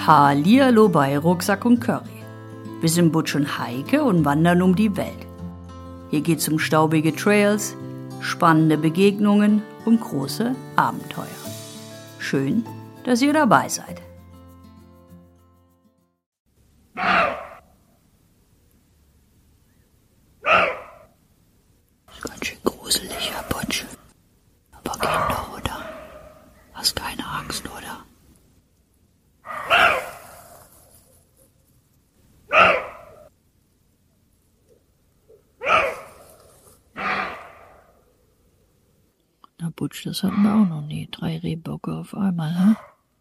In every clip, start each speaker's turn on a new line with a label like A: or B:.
A: Hallihallo bei Rucksack und Curry. Wir sind Butch und Heike und wandern um die Welt. Hier geht's um staubige Trails, spannende Begegnungen und große Abenteuer. Schön, dass ihr dabei seid. Ist ganz schön gruselig, Herr Butch. Aber geht doch, oder? Hast keine Angst, oder? Na Butch, das hatten wir auch noch nie. 3 Rehbocke auf einmal, hä?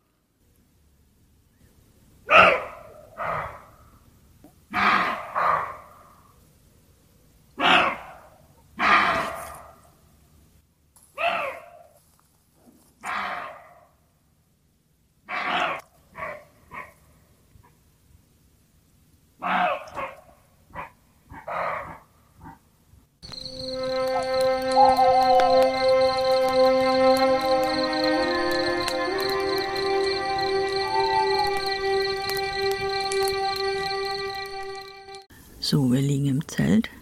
A: So, wir liegen im Zelt.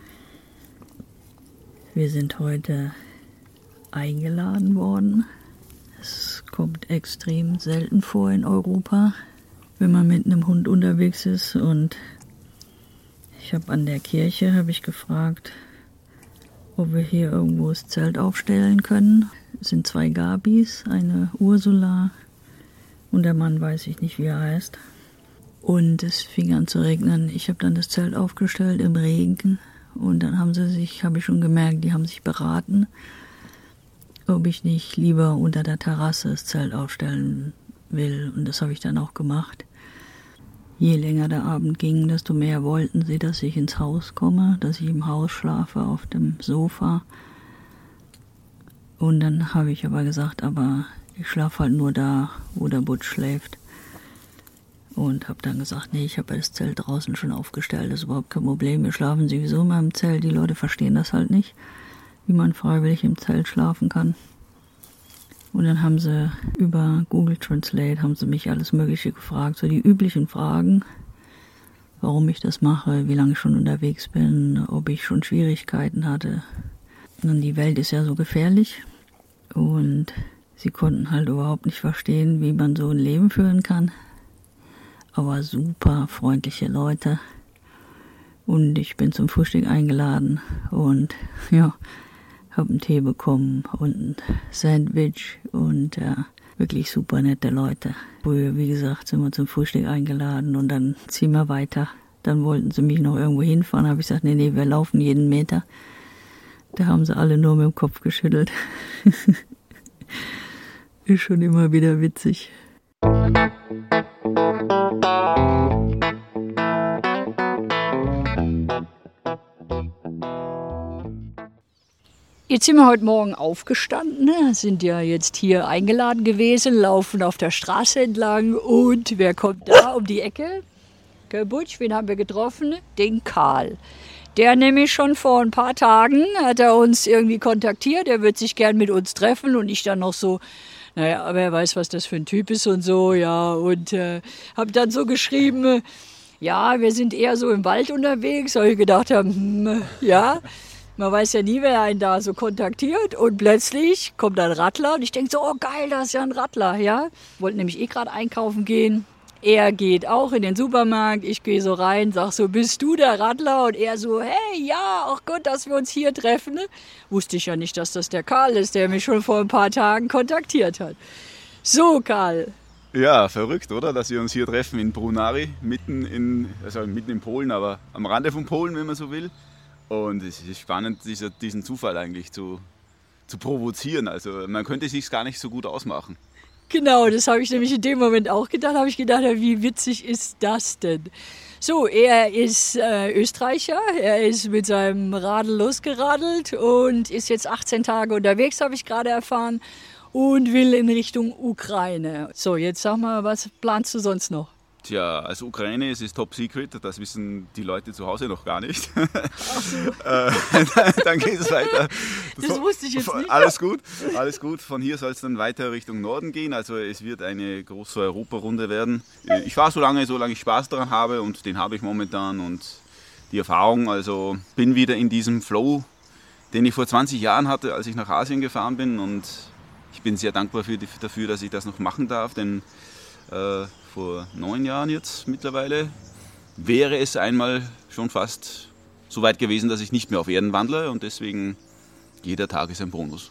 A: Wir sind heute eingeladen worden. Es kommt extrem selten vor in Europa, wenn man mit einem Hund unterwegs ist. Und ich habe an der Kirche gefragt, ob wir hier irgendwo das Zelt aufstellen können. Es sind 2 Gabis, eine Ursula und der Mann weiß ich nicht, wie er heißt. Und es fing an zu regnen. Ich habe dann das Zelt aufgestellt im Regen. Und dann habe ich schon gemerkt, die haben sich beraten, ob ich nicht lieber unter der Terrasse das Zelt aufstellen will. Und das habe ich dann auch gemacht. Je länger der Abend ging, desto mehr wollten sie, dass ich ins Haus komme, dass ich im Haus schlafe, auf dem Sofa. Und dann habe ich aber gesagt, aber ich schlafe halt nur da, wo der Butch schläft. Und habe dann gesagt, nee, ich habe das Zelt draußen schon aufgestellt, das ist überhaupt kein Problem. Wir schlafen sowieso immer im Zelt, die Leute verstehen das halt nicht, wie man freiwillig im Zelt schlafen kann. Und dann haben sie über Google Translate, mich alles Mögliche gefragt, so die üblichen Fragen, warum ich das mache, wie lange ich schon unterwegs bin, ob ich schon Schwierigkeiten hatte. Und die Welt ist ja so gefährlich und sie konnten halt überhaupt nicht verstehen, wie man so ein Leben führen kann. Aber super freundliche Leute. Und ich bin zum Frühstück eingeladen und ja, habe einen Tee bekommen und ein Sandwich und wirklich super nette Leute. Früher, wie gesagt, sind wir zum Frühstück eingeladen und dann ziehen wir weiter. Dann wollten sie mich noch irgendwo hinfahren, habe ich gesagt, nee, wir laufen jeden Meter. Da haben sie alle nur mit dem Kopf geschüttelt. Ist schon immer wieder witzig. Jetzt sind wir heute Morgen aufgestanden, sind ja jetzt hier eingeladen gewesen, laufen auf der Straße entlang und wer kommt da um die Ecke? Gell, Butch, wen haben wir getroffen? Den Karl. Der nämlich schon vor ein paar Tagen hat er uns irgendwie kontaktiert, er wird sich gern mit uns treffen und ich dann noch so, naja, aber er weiß, was das für ein Typ ist und so, ja, und habe dann so geschrieben, ja, wir sind eher so im Wald unterwegs, weil ich gedacht habe, ja, man weiß ja nie, wer einen da so kontaktiert und plötzlich kommt ein Radler und ich denke so, oh geil, das ist ja ein Radler, ja. Wollten nämlich gerade einkaufen gehen. Er geht auch in den Supermarkt, ich gehe so rein, sag so, bist du der Radler? Und er so, hey, ja, auch gut, dass wir uns hier treffen. Wusste ich ja nicht, dass das der Karl ist, der mich schon vor ein paar Tagen kontaktiert hat. So, Karl.
B: Ja, verrückt, oder? Dass wir uns hier treffen in Brunary, mitten in Polen, aber am Rande von Polen, wenn man so will. Und es ist spannend, diesen Zufall eigentlich zu provozieren. Also man könnte es sich gar nicht so gut ausmachen.
A: Genau, das habe ich nämlich in dem Moment auch gedacht. Habe ich gedacht, wie witzig ist das denn? So, er ist Österreicher. Er ist mit seinem Radl losgeradelt und ist jetzt 18 Tage unterwegs, habe ich gerade erfahren. Und will in Richtung Ukraine. So, jetzt sag mal, was planst du sonst noch?
B: Tja, also Ukraine, es ist top secret, das wissen die Leute zu Hause noch gar nicht.
A: Ach so.
B: Dann geht es weiter.
A: Das wusste ich jetzt nicht.
B: Alles gut. Von hier soll es dann weiter Richtung Norden gehen. Also es wird eine große Europarunde werden. Ich fahre so lange ich Spaß daran habe und den habe ich momentan und die Erfahrung, also bin wieder in diesem Flow, den ich vor 20 Jahren hatte, als ich nach Asien gefahren bin und ich bin sehr dankbar dafür, dass ich das noch machen darf, denn vor 9 Jahren jetzt mittlerweile wäre es einmal schon fast so weit gewesen, dass ich nicht mehr auf Erden wandle und deswegen jeder Tag ist ein Bonus.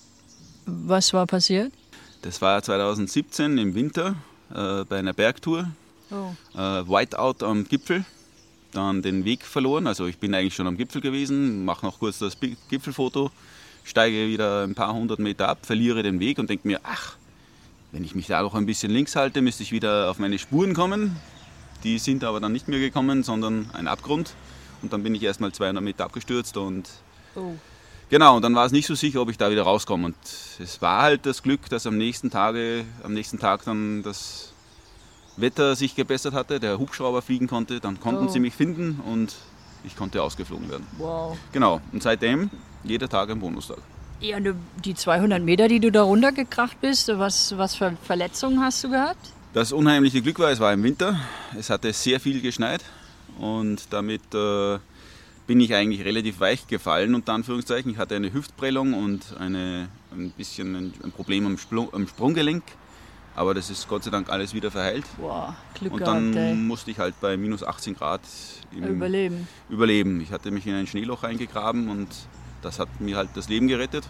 A: Was war passiert?
B: Das war 2017 im Winter bei einer Bergtour, Whiteout am Gipfel, dann den Weg verloren, also ich bin eigentlich schon am Gipfel gewesen, mache noch kurz das Gipfelfoto, steige wieder ein paar 100 Meter ab, verliere den Weg und denke mir, ach, wenn ich mich da noch ein bisschen links halte, müsste ich wieder auf meine Spuren kommen. Die sind aber dann nicht mehr gekommen, sondern ein Abgrund. Und dann bin ich erst mal 200 Meter abgestürzt und genau, und dann war es nicht so sicher, ob ich da wieder rauskomme. Und es war halt das Glück, dass am nächsten Tag dann das Wetter sich gebessert hatte, der Hubschrauber fliegen konnte, dann konnten sie mich finden und ich konnte ausgeflogen werden.
A: Wow.
B: Genau, und seitdem jeder Tag ein Bonustag.
A: Ja, die 200 Meter, die du da runtergekracht bist, was für Verletzungen hast du gehabt?
B: Das unheimliche Glück war, es war im Winter, es hatte sehr viel geschneit und damit bin ich eigentlich relativ weich gefallen, unter Anführungszeichen. Ich hatte eine Hüftprellung und ein Problem am Sprunggelenk, aber das ist Gott sei Dank alles wieder verheilt.
A: Wow, Glück
B: und
A: gehabt,
B: dann musste ich halt bei minus 18 Grad überleben. Ich hatte mich in ein Schneeloch eingegraben und das hat mir halt das Leben gerettet.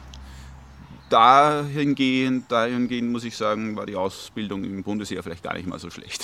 B: Dahingehend muss ich sagen, war die Ausbildung im Bundesheer vielleicht gar nicht mal so schlecht.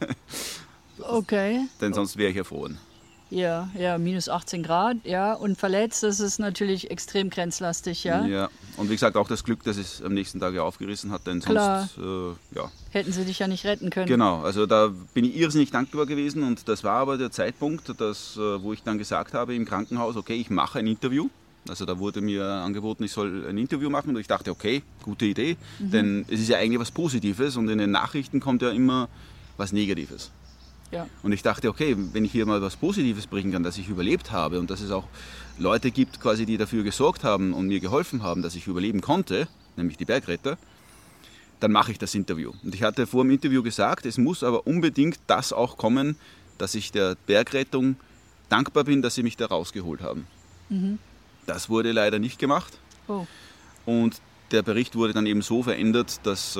A: Okay.
B: Denn sonst wäre ich erfroren.
A: Ja, minus 18 Grad, ja. Und verletzt, das ist natürlich extrem grenzlastig, ja.
B: Ja, und wie gesagt, auch das Glück, dass es am nächsten Tag ja aufgerissen hat, denn sonst,
A: hätten sie dich ja nicht retten können.
B: Genau, also da bin ich irrsinnig dankbar gewesen und das war aber der Zeitpunkt, wo ich dann gesagt habe im Krankenhaus, okay, ich mache ein Interview. Also da wurde mir angeboten, ich soll ein Interview machen und ich dachte, okay, gute Idee, denn es ist ja eigentlich was Positives und in den Nachrichten kommt ja immer was Negatives.
A: Ja.
B: Und ich dachte, okay, wenn ich hier mal was Positives bringen kann, dass ich überlebt habe und dass es auch Leute gibt, quasi, die dafür gesorgt haben und mir geholfen haben, dass ich überleben konnte, nämlich die Bergretter, dann mache ich das Interview. Und ich hatte vor dem Interview gesagt, es muss aber unbedingt das auch kommen, dass ich der Bergrettung dankbar bin, dass sie mich da rausgeholt haben. Das wurde leider nicht gemacht. Und der Bericht wurde dann eben so verändert, dass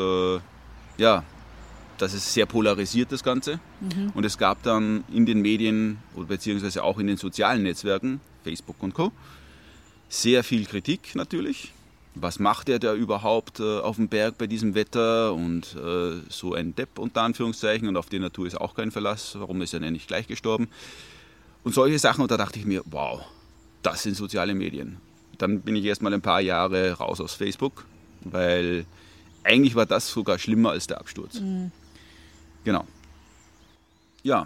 B: es sehr polarisiert, das Ganze. Und es gab dann in den Medien beziehungsweise auch in den sozialen Netzwerken, Facebook und Co., sehr viel Kritik natürlich. Was macht er da überhaupt auf dem Berg bei diesem Wetter und so ein Depp unter Anführungszeichen und auf die Natur ist auch kein Verlass, warum ist er denn nicht gleich gestorben? Und solche Sachen, und da dachte ich mir, wow, das sind soziale Medien. Dann bin ich erst mal ein paar Jahre raus aus Facebook, weil eigentlich war das sogar schlimmer als der Absturz. Genau. Ja.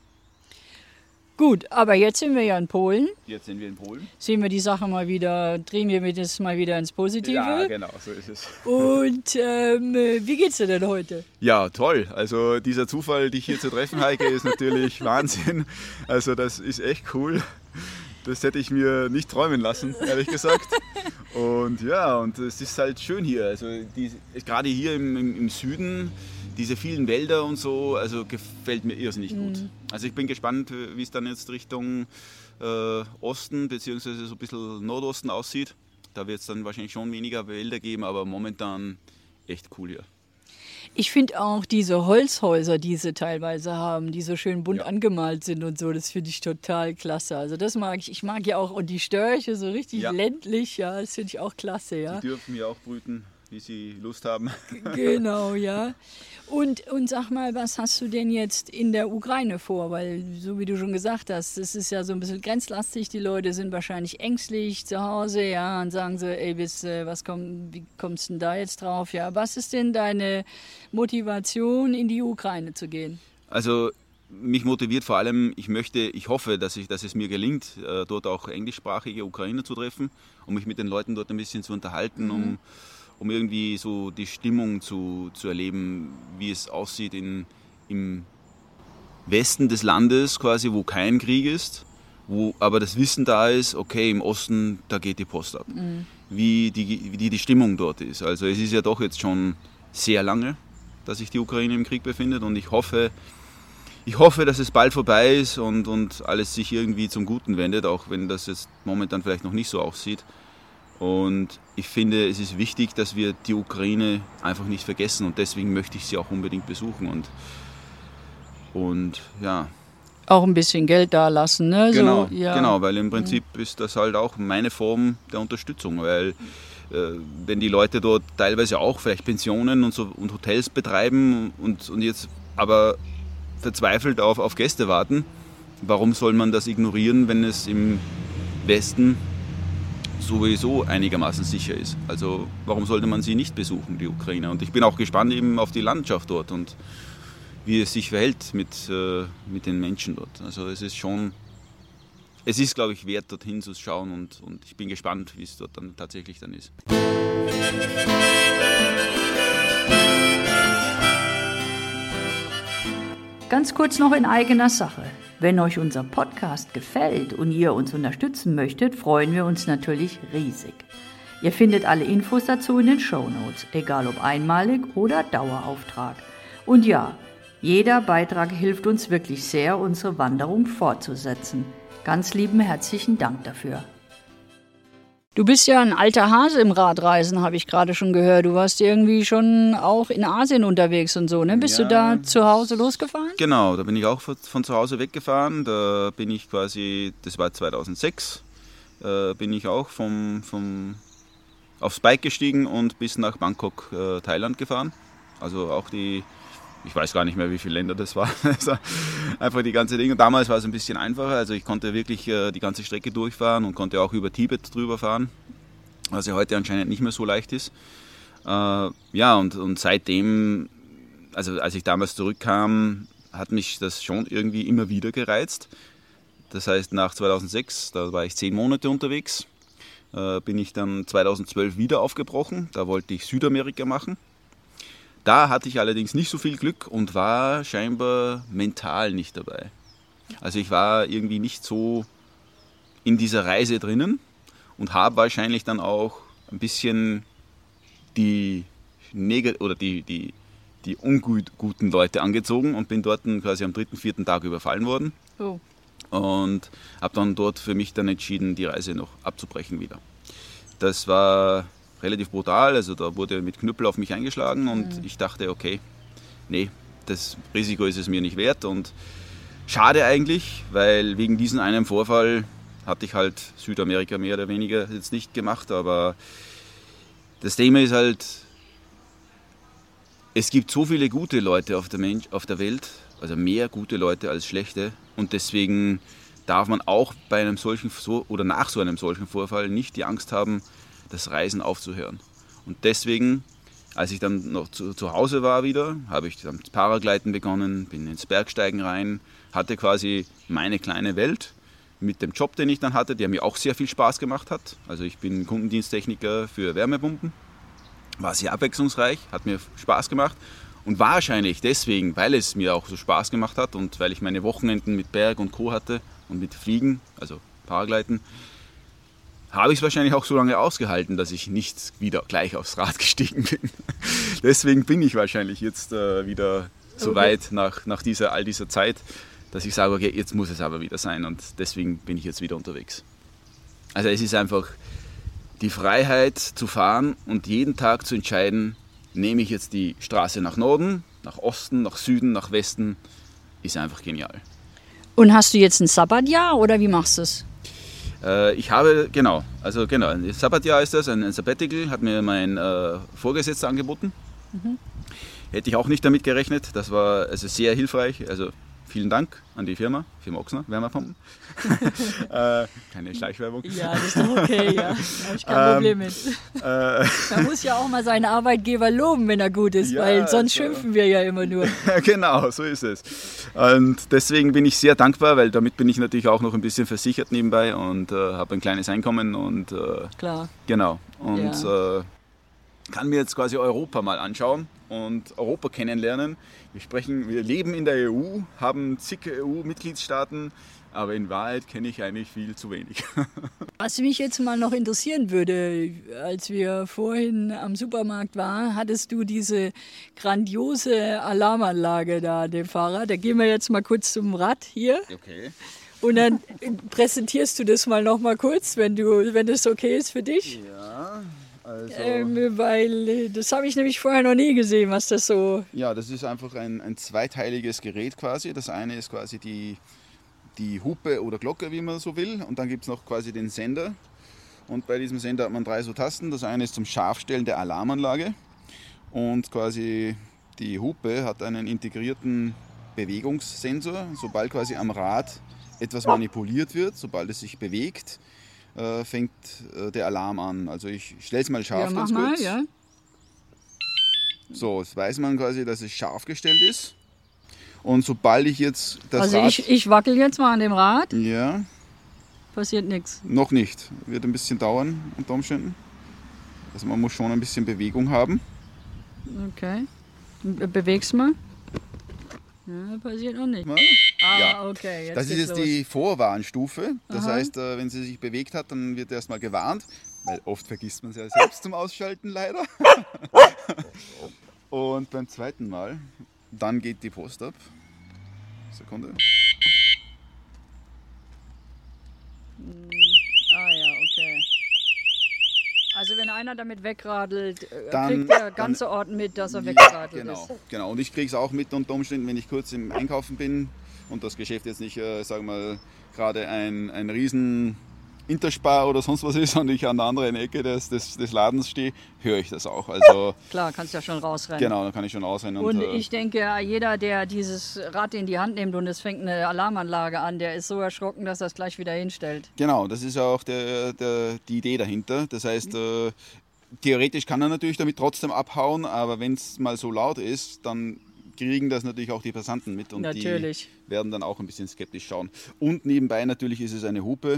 A: Gut, aber jetzt sind wir ja in Polen.
B: Jetzt sind wir in Polen.
A: Sehen wir die Sache mal wieder, drehen wir das mal wieder ins Positive.
B: Ja, genau, so ist es.
A: Und wie geht's dir denn heute?
B: Ja, toll. Also dieser Zufall, dich hier zu treffen, Heike, ist natürlich Wahnsinn. Also das ist echt cool. Das hätte ich mir nicht träumen lassen, ehrlich gesagt. Und ja, und es ist halt schön hier. Also gerade hier im Süden, diese vielen Wälder und so, also gefällt mir irrsinnig gut. Also ich bin gespannt, wie es dann jetzt Richtung Osten bzw. so ein bisschen Nordosten aussieht. Da wird es dann wahrscheinlich schon weniger Wälder geben, aber momentan echt cool hier.
A: Ich finde auch diese Holzhäuser, die sie teilweise haben, die so schön bunt angemalt sind und so, das finde ich total klasse. Also das mag ich. Ich mag ja auch und die Störche so richtig ländlich, ja, das finde ich auch klasse, ja.
B: Die dürfen hier auch brüten, wie sie Lust haben.
A: Genau, ja. Und sag mal, was hast du denn jetzt in der Ukraine vor? Weil, so wie du schon gesagt hast, es ist ja so ein bisschen grenzlastig. Die Leute sind wahrscheinlich ängstlich zu Hause, ja, und sagen so, ey, wie kommst du denn da jetzt drauf? Ja, was ist denn deine Motivation, in die Ukraine zu gehen?
B: Also mich motiviert vor allem, ich hoffe, dass es mir gelingt, dort auch englischsprachige Ukrainer zu treffen, um mich mit den Leuten dort ein bisschen zu unterhalten, um irgendwie so die Stimmung zu erleben, wie es aussieht im Westen des Landes quasi, wo kein Krieg ist, wo aber das Wissen da ist, okay, im Osten, da geht die Post ab. Wie die Stimmung dort ist. Also es ist ja doch jetzt schon sehr lange, dass sich die Ukraine im Krieg befindet und ich hoffe, dass es bald vorbei ist und alles sich irgendwie zum Guten wendet, auch wenn das jetzt momentan vielleicht noch nicht so aussieht. Und ich finde, es ist wichtig, dass wir die Ukraine einfach nicht vergessen und deswegen möchte ich sie auch unbedingt besuchen und ja.
A: Auch ein bisschen Geld da lassen, ne?
B: Genau,
A: so, ja.
B: Genau, weil im Prinzip ist das halt auch meine Form der Unterstützung, weil wenn die Leute dort teilweise auch vielleicht Pensionen und Hotels betreiben und jetzt aber verzweifelt auf Gäste warten, warum soll man das ignorieren, wenn es im Westen sowieso einigermaßen sicher ist? Also warum sollte man sie nicht besuchen, die Ukraine? Und ich bin auch gespannt eben auf die Landschaft dort und wie es sich verhält mit den Menschen dort. Also es ist, glaube ich, wert, dorthin zu schauen und ich bin gespannt, wie es dort dann tatsächlich dann ist.
A: Ganz kurz noch in eigener Sache. Wenn euch unser Podcast gefällt und ihr uns unterstützen möchtet, freuen wir uns natürlich riesig. Ihr findet alle Infos dazu in den Shownotes, egal ob einmalig oder Dauerauftrag. Und ja, jeder Beitrag hilft uns wirklich sehr, unsere Wanderung fortzusetzen. Ganz lieben herzlichen Dank dafür. Du bist ja ein alter Hase im Radreisen, habe ich gerade schon gehört. Du warst irgendwie schon auch in Asien unterwegs und so, ne? Bist du da zu Hause losgefahren?
B: Genau, da bin ich auch von zu Hause weggefahren. Da bin ich quasi, das war 2006, bin ich auch aufs Bike gestiegen und bis nach Bangkok, Thailand gefahren. Also auch ich weiß gar nicht mehr, wie viele Länder das war. Also einfach die ganze Dinge. Und damals war es ein bisschen einfacher. Also ich konnte wirklich die ganze Strecke durchfahren und konnte auch über Tibet drüber fahren, was ja heute anscheinend nicht mehr so leicht ist. Ja, und seitdem, also als ich damals zurückkam, hat mich das schon irgendwie immer wieder gereizt. Das heißt, nach 2006, da war ich 10 Monate unterwegs, bin ich dann 2012 wieder aufgebrochen. Da wollte ich Südamerika machen. Da hatte ich allerdings nicht so viel Glück und war scheinbar mental nicht dabei. Also ich war irgendwie nicht so in dieser Reise drinnen und habe wahrscheinlich dann auch ein bisschen die unguten Leute angezogen und bin dort quasi am 3., 4. Tag überfallen worden. Oh. Und habe dann dort für mich dann entschieden, die Reise noch abzubrechen wieder. Das war relativ brutal, also da wurde mit Knüppel auf mich eingeschlagen und ich dachte, okay, nee, das Risiko ist es mir nicht wert und schade eigentlich, weil wegen diesem einen Vorfall hatte ich halt Südamerika mehr oder weniger jetzt nicht gemacht, aber das Thema ist halt, es gibt so viele gute Leute auf der Welt, also mehr gute Leute als schlechte und deswegen darf man auch bei einem solchen oder nach so einem solchen Vorfall nicht die Angst haben, das Reisen aufzuhören. Und deswegen, als ich dann noch zu Hause war wieder, habe ich dann das Paragleiten begonnen, bin ins Bergsteigen rein, hatte quasi meine kleine Welt mit dem Job, den ich dann hatte, der mir auch sehr viel Spaß gemacht hat. Also ich bin Kundendiensttechniker für Wärmepumpen, war sehr abwechslungsreich, hat mir Spaß gemacht und wahrscheinlich deswegen, weil es mir auch so Spaß gemacht hat und weil ich meine Wochenenden mit Berg und Co. hatte und mit Fliegen, also Paragleiten, habe ich es wahrscheinlich auch so lange ausgehalten, dass ich nicht wieder gleich aufs Rad gestiegen bin. Deswegen bin ich wahrscheinlich jetzt wieder so weit nach all dieser Zeit, dass ich sage, okay, jetzt muss es aber wieder sein und deswegen bin ich jetzt wieder unterwegs. Also es ist einfach die Freiheit zu fahren und jeden Tag zu entscheiden, nehme ich jetzt die Straße nach Norden, nach Osten, nach Süden, nach Westen, ist einfach genial.
A: Und hast du jetzt ein Sabbatjahr oder wie machst du es?
B: Ich habe, ein Sabbatjahr ist das, ein Sabbatical, hat mir mein Vorgesetzter angeboten. Hätte ich auch nicht damit gerechnet, das war also sehr hilfreich, also vielen Dank an die Firma Ochsner, Wärmepumpen. Keine Schleichwerbung.
A: Ja, das ist doch okay, ja. Da habe ich kein Problem mit. Man muss ja auch mal seinen Arbeitgeber loben, wenn er gut ist, ja, weil sonst schimpfen wir ja immer nur.
B: Genau, so ist es. Und deswegen bin ich sehr dankbar, weil damit bin ich natürlich auch noch ein bisschen versichert nebenbei und habe ein kleines Einkommen und
A: klar.
B: Genau. Und kann mir jetzt quasi Europa mal anschauen und Europa kennenlernen. Wir leben in der EU, haben zig EU-Mitgliedstaaten, aber in Wahrheit kenne ich eigentlich viel zu wenig.
A: Was mich jetzt mal noch interessieren würde, als wir vorhin am Supermarkt waren, hattest du diese grandiose Alarmanlage da, dem Fahrrad. Da gehen wir jetzt mal kurz zum Rad hier.
B: Okay.
A: Und dann präsentierst du das mal noch mal kurz, wenn das okay ist für dich.
B: Ja, also...
A: weil das habe ich nämlich vorher noch nie gesehen, was das so...
B: Ja, das ist einfach ein zweiteiliges Gerät quasi. Das eine ist quasi die Hupe oder Glocke, wie man so will. Und dann gibt es noch quasi den Sender. Und bei diesem Sender hat man 3 so Tasten. Das eine ist zum Scharfstellen der Alarmanlage. Und quasi die Hupe hat einen integrierten Bewegungssensor. Sobald quasi am Rad etwas manipuliert wird, sobald es sich bewegt, fängt der Alarm an. Also ich stelle es mal scharf,
A: ja,
B: ganz kurz.
A: Ja.
B: So, jetzt weiß man quasi, dass es scharf gestellt ist. Und sobald ich jetzt das Rad...
A: Also ich wackel jetzt mal an dem Rad.
B: Ja.
A: Passiert nichts.
B: Noch nicht. Wird ein bisschen dauern unter Umständen. Also man muss schon ein bisschen Bewegung haben.
A: Okay. Bewegst mal. Ja, passiert noch nicht.
B: Ja.
A: Okay.
B: Das ist jetzt die Vorwarnstufe. Das heißt, wenn sie sich bewegt hat, dann wird erstmal gewarnt. Weil oft vergisst man es ja selbst zum Ausschalten leider. Und beim zweiten Mal, dann geht die Post ab. Sekunde.
A: Ja, okay. Also wenn einer damit wegradelt,
B: Dann-
A: kriegt der ganze Ort mit, dass er weggeradelt ist.
B: Genau. Und ich kriege es auch mit unter Umständen, wenn ich kurz im Einkaufen bin und das Geschäft jetzt nicht, sagen wir mal, gerade ein riesen Interspar oder sonst was ist und ich an der anderen Ecke des Ladens stehe, höre ich das auch. Also
A: Klar, kannst ja schon rausrennen.
B: genau, dann kann ich schon rausrennen.
A: Und ich denke, jeder, der dieses Rad in die Hand nimmt und es fängt eine Alarmanlage an, der ist so erschrocken, dass er es gleich wieder hinstellt.
B: Genau, das ist ja auch die Idee dahinter. Das heißt, theoretisch kann er natürlich damit trotzdem abhauen, aber wenn es mal so laut ist, dann kriegen das natürlich auch die Passanten mit und
A: Natürlich.
B: die werden dann auch ein bisschen skeptisch schauen. Und nebenbei natürlich ist es eine Hupe.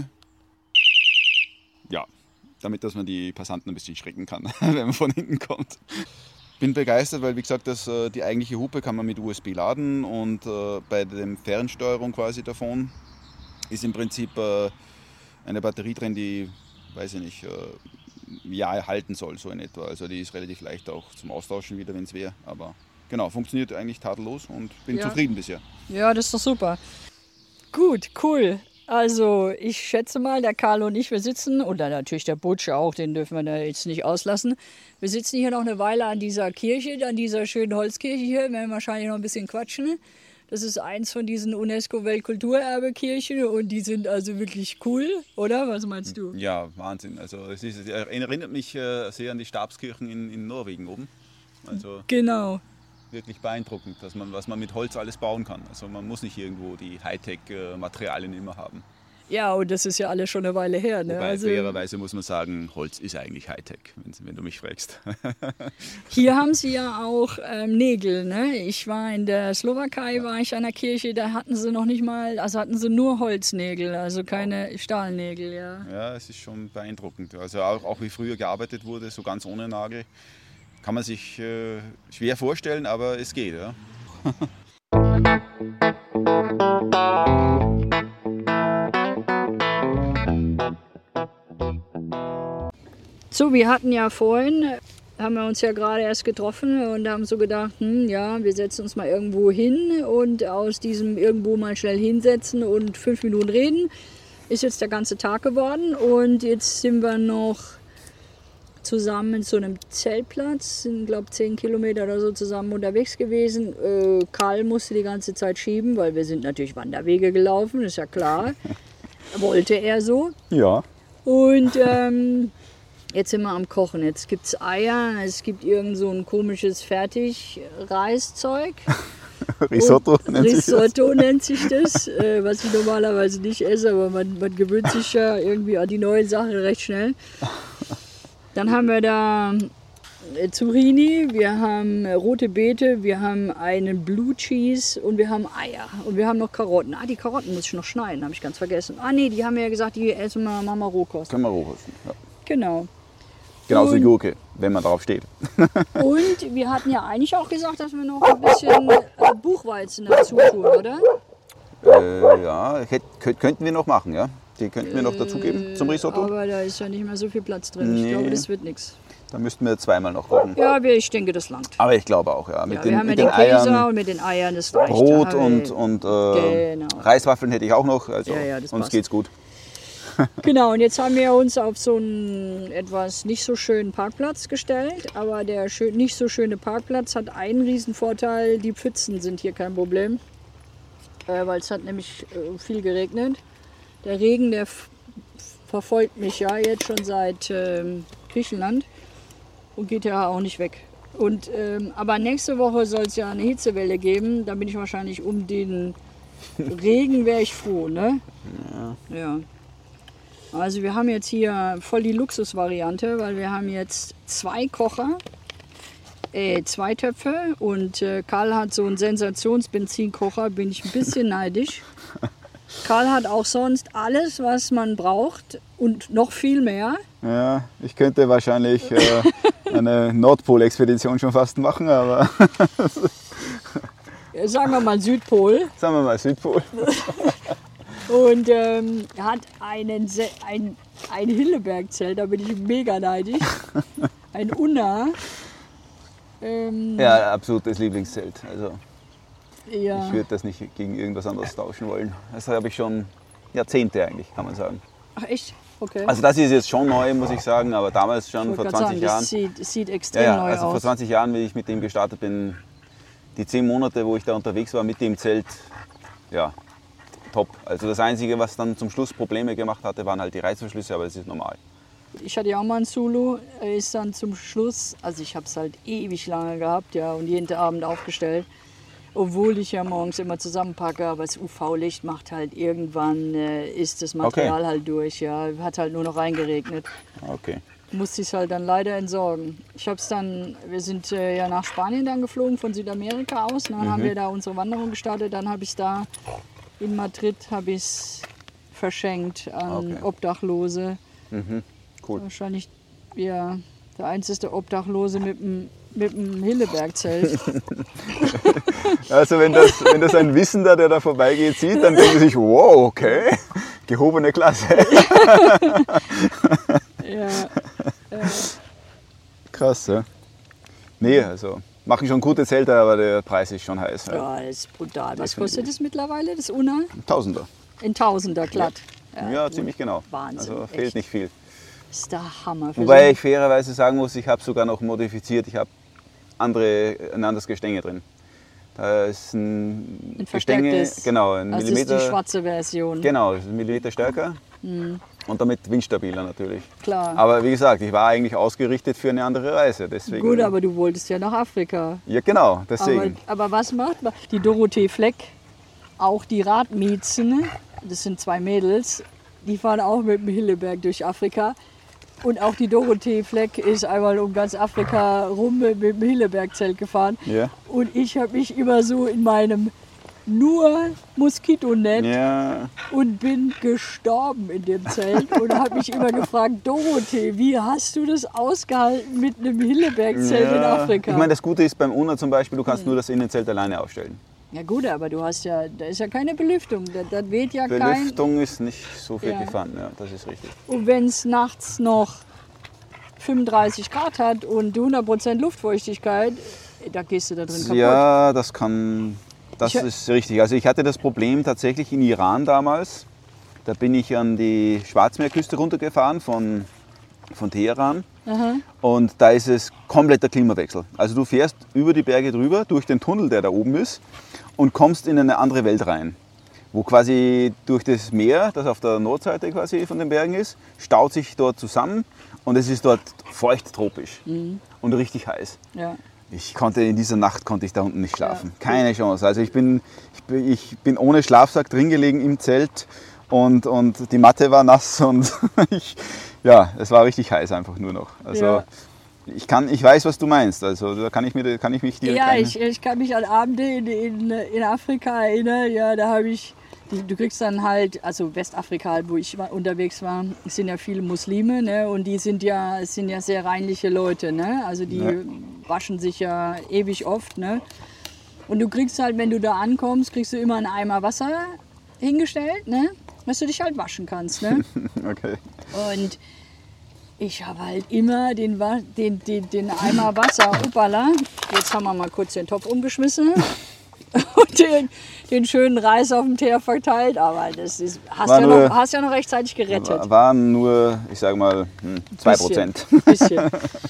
B: Ja, damit dass man die Passanten ein bisschen schrecken kann, wenn man von hinten kommt. Bin begeistert, weil wie gesagt, die eigentliche Hupe kann man mit USB laden und bei der Fernsteuerung quasi davon ist im Prinzip eine Batterie drin, die, weiß ich nicht, Jahr halten soll, so in etwa. Also die ist relativ leicht auch zum Austauschen wieder, wenn es wäre. Aber genau, funktioniert eigentlich tadellos und bin zufrieden bisher.
A: Ja, das ist doch super. Gut, cool. Also ich schätze mal, der Karl und ich, wir sitzen, und dann natürlich der Butch auch, den dürfen wir da jetzt nicht auslassen. Wir sitzen hier noch eine Weile an dieser Kirche, an dieser schönen Holzkirche hier, wir werden wahrscheinlich noch ein bisschen quatschen. Das ist eins von diesen UNESCO-Weltkulturerbe-Kirchen und die sind also wirklich cool, oder? Was meinst du?
B: Ja, Wahnsinn. Also es erinnert mich sehr an die Stabskirchen in Norwegen oben. Also
A: Genau.
B: wirklich beeindruckend, was man mit Holz alles bauen kann. Also man muss nicht irgendwo die Hightech-Materialien immer haben.
A: Ja, und das ist ja alles schon eine Weile her. Ne?
B: Wobei fairerweise muss man sagen, Holz ist eigentlich Hightech, wenn du mich fragst.
A: Hier haben sie ja auch Nägel. Ne? Ich war in der Slowakei, war ich an der Kirche, da hatten sie noch nicht mal, also hatten sie nur Holznägel, also keine Stahlnägel. Ja,
B: ja, es ist schon beeindruckend. Also auch wie früher gearbeitet wurde, so ganz ohne Nagel. Kann man sich schwer vorstellen, aber es geht. Ja.
A: So, wir hatten ja vorhin, haben wir uns ja gerade erst getroffen und haben so gedacht, ja, wir setzen uns mal irgendwo hin und aus diesem irgendwo mal schnell hinsetzen und 5 Minuten reden, ist jetzt der ganze Tag geworden und jetzt sind wir noch zusammen zu einem Zeltplatz, sind glaube 10 Kilometer oder so zusammen unterwegs gewesen. Karl musste die ganze Zeit schieben, weil wir sind natürlich Wanderwege gelaufen, ist ja klar. Wollte er so.
B: Ja.
A: Und jetzt sind wir am Kochen. Jetzt gibt es Eier, es gibt irgend so ein komisches Fertigreiszeug.
B: Risotto nennt sich das.
A: Risotto nennt sich das, was ich normalerweise nicht esse, aber man gewöhnt sich ja irgendwie an die neuen Sachen recht schnell. Dann haben wir da Zucchini, wir haben rote Beete, wir haben einen Blue Cheese und wir haben Eier. Und wir haben noch Karotten. Die Karotten muss ich noch schneiden, habe ich ganz vergessen. Nee, die haben ja gesagt, die essen wir, machen wir Rohkost.
B: Können wir rohkosten, ja.
A: Genau.
B: Genauso wie Gurke, wenn man drauf steht.
A: Und wir hatten ja eigentlich auch gesagt, dass wir noch ein bisschen Buchweizen dazu tun, oder?
B: Ja, könnten wir noch machen, ja. Die könnten wir noch dazugeben zum Risotto.
A: Aber da ist ja nicht mehr so viel Platz drin.
B: Nee.
A: Ich glaube, das wird nichts.
B: Da müssten wir zweimal noch kochen.
A: Ja, ich denke, das langt.
B: Aber ich glaube auch, ja.
A: Wir haben ja den Käse und mit den Eiern, das reicht.
B: Brot
A: Ja,
B: und
A: genau.
B: Reiswaffeln hätte ich auch noch. Also
A: Ja, das
B: uns
A: passt.
B: geht's gut.
A: Genau, und jetzt haben wir uns auf so einen etwas nicht so schönen Parkplatz gestellt. Aber der nicht so schöne Parkplatz hat einen riesen Vorteil. Die Pfützen sind hier kein Problem. Weil es hat nämlich viel geregnet. Der Regen, der verfolgt mich ja jetzt schon seit Griechenland und geht ja auch nicht weg. Und, aber nächste Woche soll es ja eine Hitzewelle geben. Da bin ich wahrscheinlich um den Regen wäre ich froh, ne? Ja. Also wir haben jetzt hier voll die Luxusvariante, weil wir haben jetzt 2 Kocher, 2 Töpfe und Karl hat so einen Sensationsbenzinkocher, bin ich ein bisschen neidisch. Karl hat auch sonst alles, was man braucht und noch viel mehr.
B: Ja, ich könnte wahrscheinlich eine Nordpol-Expedition schon fast machen, aber
A: Sagen wir mal Südpol.
B: sagen wir mal Südpol.
A: Und er hat ein Hilleberg-Zelt, da bin ich mega neidisch. Ein Unna.
B: Ja, absolutes Lieblingszelt. Also
A: Ja.
B: ich würde das nicht gegen irgendwas anderes tauschen wollen. Das habe ich schon Jahrzehnte eigentlich, kann man sagen.
A: Ach echt? Okay.
B: Also das ist jetzt schon neu, muss ich sagen, aber damals schon
A: Ich
B: vor
A: wollte
B: 20
A: gerade
B: Jahren.
A: sagen, das sieht extrem
B: Ja,
A: neu
B: also
A: aus.
B: vor 20 Jahren, wie ich mit dem gestartet bin, die 10 Monate, wo ich da unterwegs war mit dem Zelt, ja, top. Also das Einzige, was dann zum Schluss Probleme gemacht hatte, waren halt die Reißverschlüsse, aber das ist normal.
A: Ich hatte ja auch mal einen Zulu, er ist dann zum Schluss, also ich habe es halt ewig lange gehabt, ja, und jeden Abend aufgestellt. Obwohl ich ja morgens immer zusammenpacke, aber das UV-Licht macht halt irgendwann, ist das Material halt durch, ja, hat halt nur noch reingeregnet.
B: Okay.
A: Musste ich es halt dann leider entsorgen. Wir sind ja nach Spanien dann geflogen, von Südamerika aus, dann haben wir da unsere Wanderung gestartet, dann habe ich es da in Madrid verschenkt an Obdachlose.
B: Cool.
A: Wahrscheinlich ja, der einzige Obdachlose mit dem Hilleberg-Zelt.
B: Also wenn das ein Wissender, der da vorbeigeht, sieht, dann denkt er sich, wow, okay, gehobene Klasse.
A: Ja.
B: Krass, ja. Nee, also machen schon gute Zelte, aber der Preis ist schon heiß. Ja.
A: Ja, das ist brutal. Was
B: finde
A: kostet es mittlerweile, das Unna?
B: Tausender.
A: In Tausender glatt.
B: Ja, ziemlich genau.
A: Wahnsinn,
B: Also fehlt
A: echt.
B: nicht viel.
A: Das ist der Hammer. Für
B: Wobei
A: so
B: ich fairerweise sagen muss, ich habe sogar noch modifiziert. Ich habe ein anderes Gestänge drin. Da ist ein Gestänge,
A: verstärktes.
B: genau, ein
A: das ist die
B: Millimeter,
A: schwarze Version.
B: genau, ein Millimeter stärker und damit windstabiler natürlich.
A: Klar.
B: Aber wie gesagt, ich war eigentlich ausgerichtet für eine andere Reise, deswegen.
A: Gut, aber du wolltest ja nach Afrika.
B: Ja, genau, deswegen.
A: Aber was macht man? Die Dorothee Fleck, auch die Radmiezen, das sind 2 Mädels, die fahren auch mit dem Hilleberg durch Afrika. Und auch die Dorothee Fleck ist einmal um ganz Afrika rum mit dem Hilleberg-Zelt gefahren.
B: Ja.
A: Und ich habe mich immer so in meinem nur Moskitonet
B: Ja,
A: und bin gestorben in dem Zelt und habe mich immer gefragt, Dorothee, wie hast du das ausgehalten mit einem Hilleberg-Zelt in Afrika?
B: Ich meine, das Gute ist beim UNA zum Beispiel, du kannst nur das Innenzelt alleine aufstellen.
A: Ja gut, aber da ist ja keine Belüftung, da weht ja kein...
B: Belüftung ist nicht so viel
A: Ja.
B: gefahren, ja, das ist richtig.
A: Und wenn es nachts noch 35 Grad hat und 100% Luftfeuchtigkeit, da gehst du da drin kaputt.
B: Ja, das
A: Ich-
B: ist richtig. Also ich hatte das Problem tatsächlich in Iran damals. Da bin ich an die Schwarzmeerküste runtergefahren von Teheran.
A: Aha.
B: Und da ist es kompletter Klimawechsel. Also du fährst über die Berge drüber, durch den Tunnel, der da oben ist, und kommst in eine andere Welt rein. Wo quasi durch das Meer, das auf der Nordseite quasi von den Bergen ist, staut sich dort zusammen und es ist dort feucht tropisch und richtig heiß.
A: Ja.
B: In dieser Nacht konnte ich da unten nicht schlafen.
A: Ja.
B: Keine Chance. Also ich bin ohne Schlafsack drin gelegen im Zelt und die Matte war nass und es war richtig heiß einfach nur noch. Also
A: Ja.
B: ich weiß, was du meinst. Also da kann ich mich direkt
A: Ja, ich kann mich an Abende in Afrika erinnern. Ja, da habe ich Du kriegst dann halt, also Westafrika, halt, wo ich unterwegs war, sind ja viele Muslime, ne? Und die sind ja sehr reinliche Leute, ne? Also die waschen sich ja ewig oft, ne? Und du kriegst halt, wenn du da ankommst, kriegst du immer einen Eimer Wasser hingestellt, ne? Dass du dich halt waschen kannst, ne?
B: Okay.
A: Und ich habe halt immer den Eimer Wasser, hoppala, jetzt haben wir mal kurz den Topf umgeschmissen und den schönen Reis auf dem Teer verteilt, aber das ist, hast ja noch rechtzeitig gerettet.
B: Waren nur, ich sage mal, 2%.
A: Bisschen.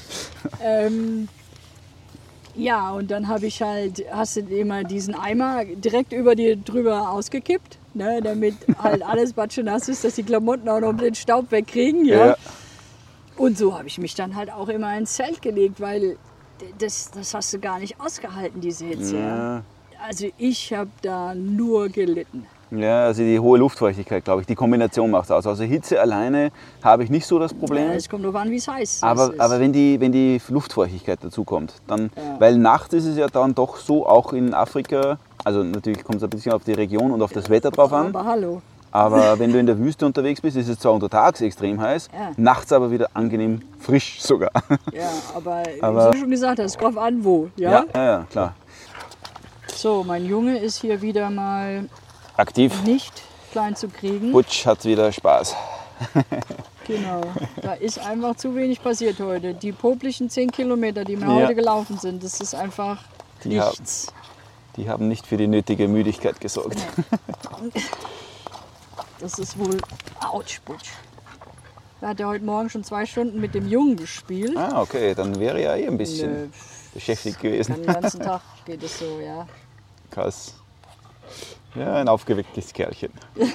A: Ja, und dann hast du immer diesen Eimer direkt über dir drüber ausgekippt, ne, damit halt alles batschenass ist, dass die Klamotten auch noch den Staub wegkriegen. Ja. Und so habe ich mich dann halt auch immer ins Zelt gelegt, weil das hast du gar nicht ausgehalten, diese Hitze. Ja. Also ich habe da nur gelitten.
B: Ja, also die hohe Luftfeuchtigkeit, glaube ich, die Kombination macht es aus. Also Hitze alleine habe ich nicht so das Problem.
A: Ja, es kommt drauf an, wie es heiß ist.
B: Aber wenn die Luftfeuchtigkeit dazu kommt, dann, weil nachts ist es ja dann doch so, auch in Afrika, also natürlich kommt es ein bisschen auf die Region und auf das Wetter drauf an.
A: Aber hallo.
B: Aber wenn du in der Wüste unterwegs bist, ist es zwar untertags extrem heiß, nachts aber wieder angenehm frisch sogar.
A: Ja, aber wie du schon gesagt hast, drauf an wo.
B: Ja, klar.
A: So, mein Junge ist hier wieder mal
B: aktiv.
A: Nicht klein zu kriegen.
B: Butch hat wieder Spaß.
A: Genau, da ist einfach zu wenig passiert heute. Die poplichen 10 Kilometer, die wir heute gelaufen sind, das ist einfach nichts.
B: Die haben nicht für die nötige Müdigkeit gesorgt.
A: Nee. Das ist wohl ouch, Butch. Da hat er heute Morgen schon 2 Stunden mit dem Jungen gespielt.
B: Ah, okay, dann wäre er ein bisschen beschäftigt gewesen.
A: Den ganzen Tag geht es so, ja.
B: Krass. Ja, ein aufgewecktes Kerlchen.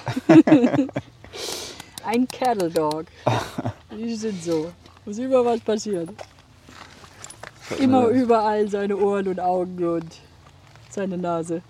A: Ein Cattle Dog. Die sind so. Muss immer was passieren. Immer überall seine Ohren und Augen und seine Nase.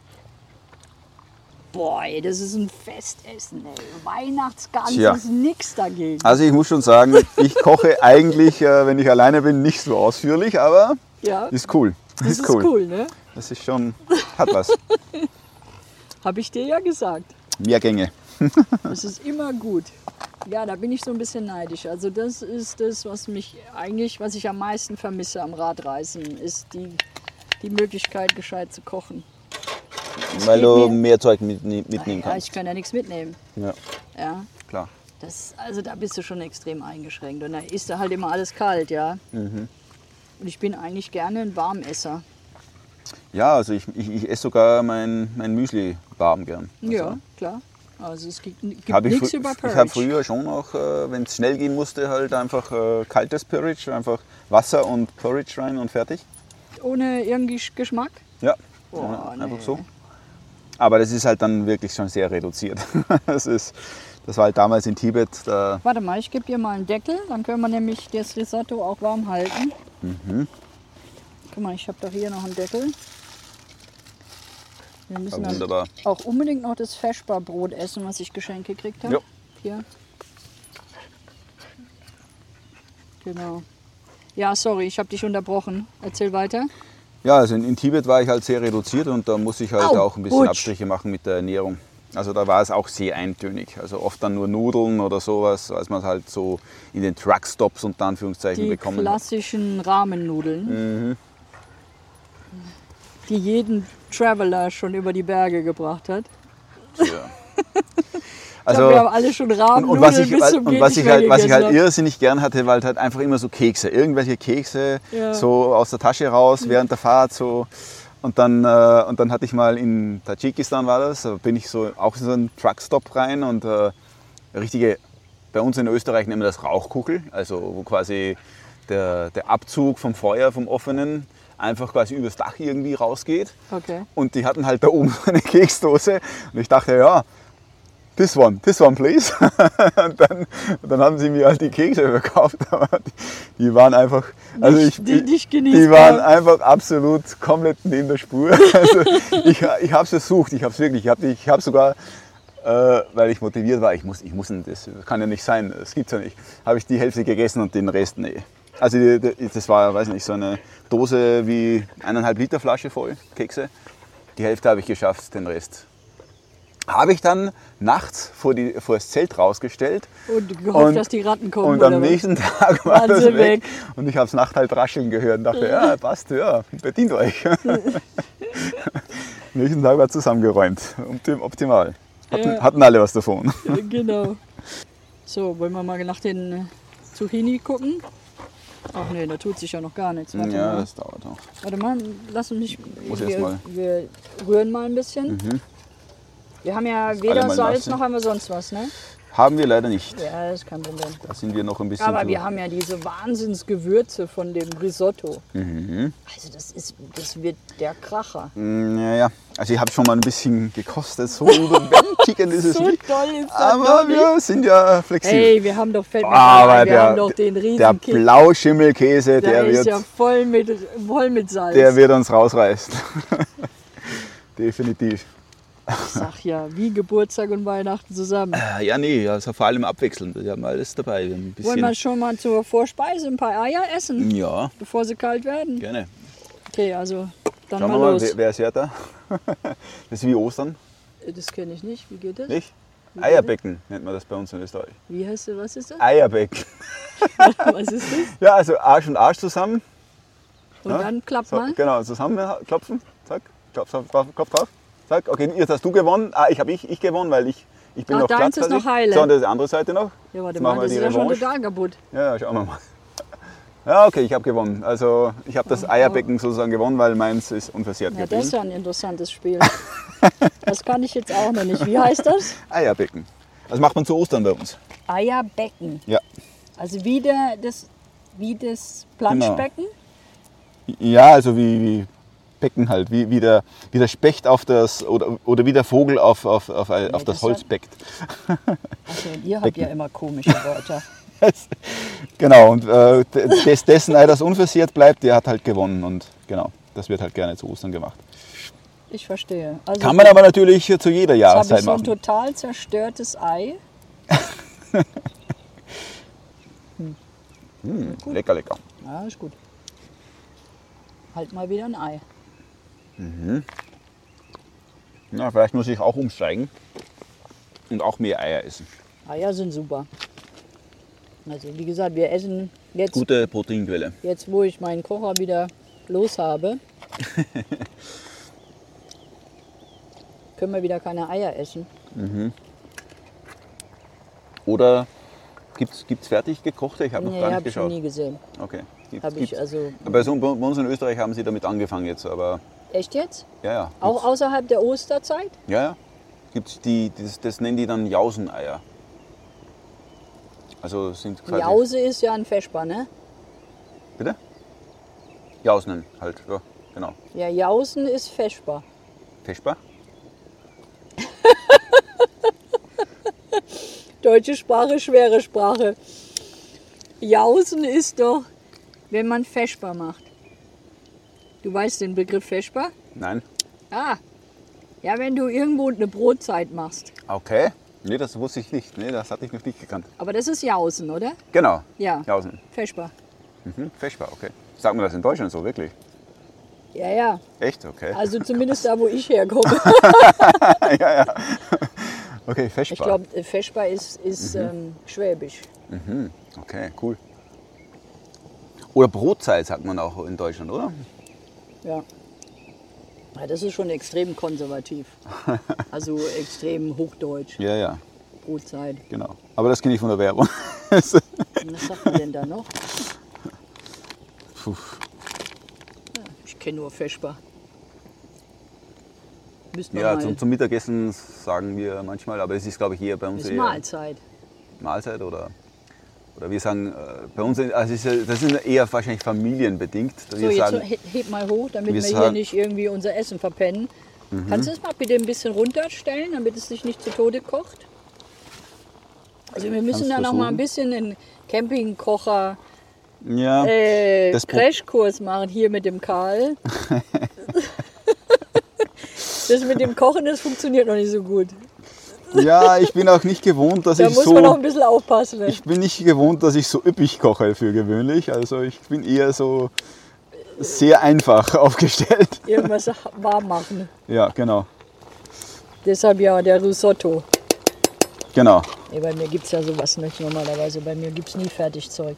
A: Boah, ey, das ist ein Festessen, ey. Weihnachtsgans ist nix dagegen.
B: Also ich muss schon sagen, ich koche eigentlich, wenn ich alleine bin, nicht so ausführlich, aber ist cool.
A: Das ist cool, ne?
B: Das ist schon, hat was.
A: Habe ich dir ja gesagt.
B: Mehr Gänge.
A: Das ist immer gut. Ja, da bin ich so ein bisschen neidisch. Also das ist das, was ich am meisten vermisse am Radreisen, ist die Möglichkeit, gescheit zu kochen.
B: Weil du mehr Zeug mitnehmen kannst.
A: Ja, ich kann ja nichts mitnehmen. Ja.
B: Klar.
A: Also da bist du schon extrem eingeschränkt. Und da isst du halt immer alles kalt, ja. Und ich bin eigentlich gerne ein Warmesser.
B: Ja, also ich esse sogar mein Müsli warm gern. Also
A: ja, klar. Also es gibt nichts über Porridge.
B: Ich habe früher schon auch, wenn es schnell gehen musste, halt einfach kaltes Porridge, einfach Wasser und Porridge rein und fertig.
A: Ohne irgendwie Geschmack?
B: Ja, einfach so. Aber das ist halt dann wirklich schon sehr reduziert. Das war halt damals in Tibet.
A: Warte mal, ich gebe dir mal einen Deckel, dann können wir nämlich das Risotto auch warm halten. Guck mal, ich habe doch hier noch einen Deckel. Wir müssen dann auch unbedingt noch das Feschbarbrot essen, was ich geschenkt gekriegt habe. Hier. Genau. Ja, sorry, ich habe dich unterbrochen. Erzähl weiter.
B: Ja, also in Tibet war ich halt sehr reduziert und da muss ich halt auch ein bisschen Abstriche machen mit der Ernährung. Also da war es auch sehr eintönig. Also oft dann nur Nudeln oder sowas, als man halt so in den Truckstops unter Anführungszeichen bekommen hat.
A: Die klassischen Rahmennudeln, die jeden Traveler schon über die Berge gebracht hat.
B: Ja.
A: Also, wir haben alle schon Rahmennudeln bis zum
B: was ich halt irrsinnig gern hatte, war halt einfach immer so Kekse. Irgendwelche Kekse so aus der Tasche raus während der Fahrt. So. Und dann hatte ich mal in Tadschikistan war das, da bin ich so auch in so einen Truckstop rein und bei uns in Österreich nennen wir das Rauchkuchel, also wo quasi der Abzug vom Feuer, vom offenen, einfach quasi übers Dach irgendwie rausgeht.
A: Okay.
B: Und die hatten halt da oben so eine Keksdose und ich dachte, ja, this one please. und dann haben sie mir halt die Kekse verkauft, aber die waren einfach, also die waren einfach absolut komplett neben der Spur. Also ich habe es versucht, ich habe es wirklich, ich habe sogar, weil ich motiviert war, ich muss, das kann ja nicht sein, das gibt's ja nicht, habe ich die Hälfte gegessen und den Rest, nee. Also das war, weiß nicht, so eine Dose wie 1,5 Liter Flasche voll Kekse. Die Hälfte habe ich geschafft, den Rest habe ich dann nachts vor das Zelt rausgestellt.
A: Und gehofft, dass die Ratten kommen.
B: Und am nächsten Tag war das
A: Wahnsinn,
B: weg. Und ich habe es nachts halt rascheln gehört und dachte, ja, passt, ja, bedient euch. Am nächsten Tag war zusammengeräumt. Optimal. Hatten alle was davon.
A: Genau. So, wollen wir mal nach den Zucchini gucken? Ach nee, da tut sich ja noch gar nichts. Warte
B: Ja,
A: mal.
B: das dauert noch.
A: Warte mal, lass uns nicht.
B: Muss erst mal.
A: Wir rühren mal ein bisschen. Wir haben ja weder
B: mal
A: Salz
B: nass,
A: noch haben wir sonst was, ne?
B: Haben wir leider nicht.
A: Ja, das ist kein Problem.
B: Da sind wir noch ein bisschen
A: Aber
B: zu-
A: wir haben ja diese Wahnsinnsgewürze von dem Risotto.
B: Mhm.
A: Also das wird der Kracher.
B: Naja, also ich habe schon mal ein bisschen gekostet. So überwältigend ist es
A: So
B: nicht.
A: toll ist das
B: Aber
A: doch nicht.
B: wir sind ja flexibel.
A: Hey, wir haben doch fällt mir
B: Aber
A: gerade ein, wir haben doch den
B: der
A: riesen Kick.
B: Blauschimmelkäse,
A: Der ist
B: wird,
A: ja voll mit Salz.
B: der wird uns rausreißen. Definitiv.
A: Ich sag ja, wie Geburtstag und Weihnachten zusammen.
B: Ja, nee, also vor allem abwechselnd. Wir haben alles dabei. Wir haben ein
A: Wollen wir
B: bisschen,
A: schon mal zur Vorspeise ein paar Eier essen,
B: ja,
A: bevor sie kalt werden?
B: gerne.
A: Okay, also dann
B: Schauen
A: mal
B: wir mal,
A: los.
B: wer ist ja da? Das ist wie Ostern,
A: Das kenne ich nicht. Wie geht das?
B: nicht? Eierbecken nennt man das bei uns in Österreich.
A: Wie heißt das? Was ist das?
B: Eierbecken.
A: Was ist das?
B: Ja, also Arsch und Arsch zusammen.
A: Und
B: Ja,
A: dann klappt
B: So,
A: mal.
B: genau, zusammenklopfen. Zack, Kopf drauf. Zack, okay, jetzt hast du gewonnen. Ich habe ich gewonnen, weil ich bin
A: Ach,
B: noch
A: deins
B: Platz.
A: ist noch heile.
B: So, und das ist die andere Seite noch.
A: Ja, warte
B: Jetzt
A: mal,
B: machen wir
A: das
B: die
A: ist ja schon
B: Revanche.
A: total kaputt.
B: Ja, schauen wir mal. Ja, okay, ich habe gewonnen. Also ich habe das Eierbecken sozusagen gewonnen, weil meins ist unversehrt
A: Ja, das ist
B: geblieben.
A: ja ein interessantes Spiel. Das kann ich jetzt auch noch nicht. Wie heißt das?
B: Eierbecken. Das macht man zu Ostern bei uns.
A: Eierbecken.
B: Ja.
A: Also wie das Planschbecken.
B: Ja, also wie Becken halt, wie der Specht auf das oder wie der Vogel auf
A: das
B: das Holz
A: hat-
B: beckt.
A: Also ihr habt ja immer komische Wörter.
B: Genau, und dessen Ei, das unversehrt bleibt, der hat halt gewonnen. Und genau, das wird halt gerne zu Ostern gemacht.
A: Ich verstehe. Also
B: Kann man aber natürlich zu jeder
A: jetzt habe
B: Jahreszeit
A: ich so ein
B: machen.
A: total zerstörtes Ei.
B: Lecker, lecker.
A: Ja, ist gut. Halt mal wieder ein Ei.
B: Ja, vielleicht muss ich auch umsteigen und auch mehr Eier essen.
A: Eier sind super. Also wie gesagt, wir essen jetzt,
B: Gute Proteinquelle.
A: jetzt wo ich meinen Kocher wieder los habe, können wir wieder keine Eier essen.
B: Oder gibt's fertig gekochte? Ich habe noch
A: Nee,
B: gar nicht
A: habe ich noch
B: geschaut.
A: nie gesehen.
B: Okay.
A: Habe ich also.
B: Aber so, bei uns in Österreich haben sie damit angefangen jetzt, aber
A: Echt jetzt?
B: ja.
A: Auch außerhalb der Osterzeit?
B: Ja. Gibt's das nennen die dann Jauseneier. Also sind quasi.
A: Jause ist ja ein Vesper, ne?
B: Bitte? Jausen halt, ja, genau.
A: Ja, Jausen ist Vesper.
B: Vesper?
A: Deutsche Sprache, schwere Sprache. Jausen ist doch, wenn man Vesper macht. Du weißt den Begriff Vesper?
B: Nein.
A: Ah, ja, wenn du irgendwo eine Brotzeit machst.
B: Okay. Nee, das wusste ich nicht. Nee, das hatte ich noch nicht gekannt.
A: Aber das ist Jausen, oder?
B: Genau.
A: Ja,
B: Jausen.
A: Vesper.
B: Vesper, okay. Sagt man das in Deutschland so, wirklich?
A: Ja, ja.
B: Echt? Okay.
A: Also zumindest da, wo ich herkomme.
B: Okay, Vesper.
A: Ich glaube, Vesper ist Schwäbisch.
B: Okay, cool. Oder Brotzeit sagt man auch in Deutschland, oder?
A: Ja. Ja, das ist schon extrem konservativ. Also extrem hochdeutsch.
B: Ja, ja,
A: Brotzeit.
B: genau. Aber das kenne ich von der Werbung.
A: Was sagt man denn da noch?
B: Puh.
A: Ich kenne nur Vesper. Müssten wir
B: Ja,
A: mal.
B: zum Mittagessen sagen wir manchmal, aber es ist, glaube ich, eher bei uns
A: Das ist
B: eher
A: Mahlzeit.
B: Mahlzeit oder wir sagen, bei uns, also das ist eher wahrscheinlich familienbedingt.
A: So,
B: Wir
A: jetzt
B: sagen,
A: heb mal hoch, damit
B: wir
A: wir hier
B: sagen-
A: nicht irgendwie unser Essen verpennen. Kannst du das mal bitte ein bisschen runterstellen, damit es sich nicht zu Tode kocht? Also wir müssen
B: Kannst
A: da noch mal
B: versuchen.
A: ein bisschen einen Campingkocher
B: ja, das Pro-
A: Crashkurs machen hier mit dem Karl. Das mit dem Kochen, das funktioniert noch nicht so gut.
B: ja, ich bin auch nicht gewohnt, dass
A: Da
B: ich
A: muss
B: so...
A: man noch ein bisschen aufpassen. Ne?
B: Ich bin nicht gewohnt, dass ich so üppig koche für gewöhnlich. Also ich bin eher so sehr einfach aufgestellt.
A: Irgendwas warm machen.
B: Ja, genau.
A: Deshalb ja der Risotto.
B: Genau.
A: Nee, bei mir gibt es ja sowas nicht normalerweise. Bei mir gibt es nie Fertigzeug.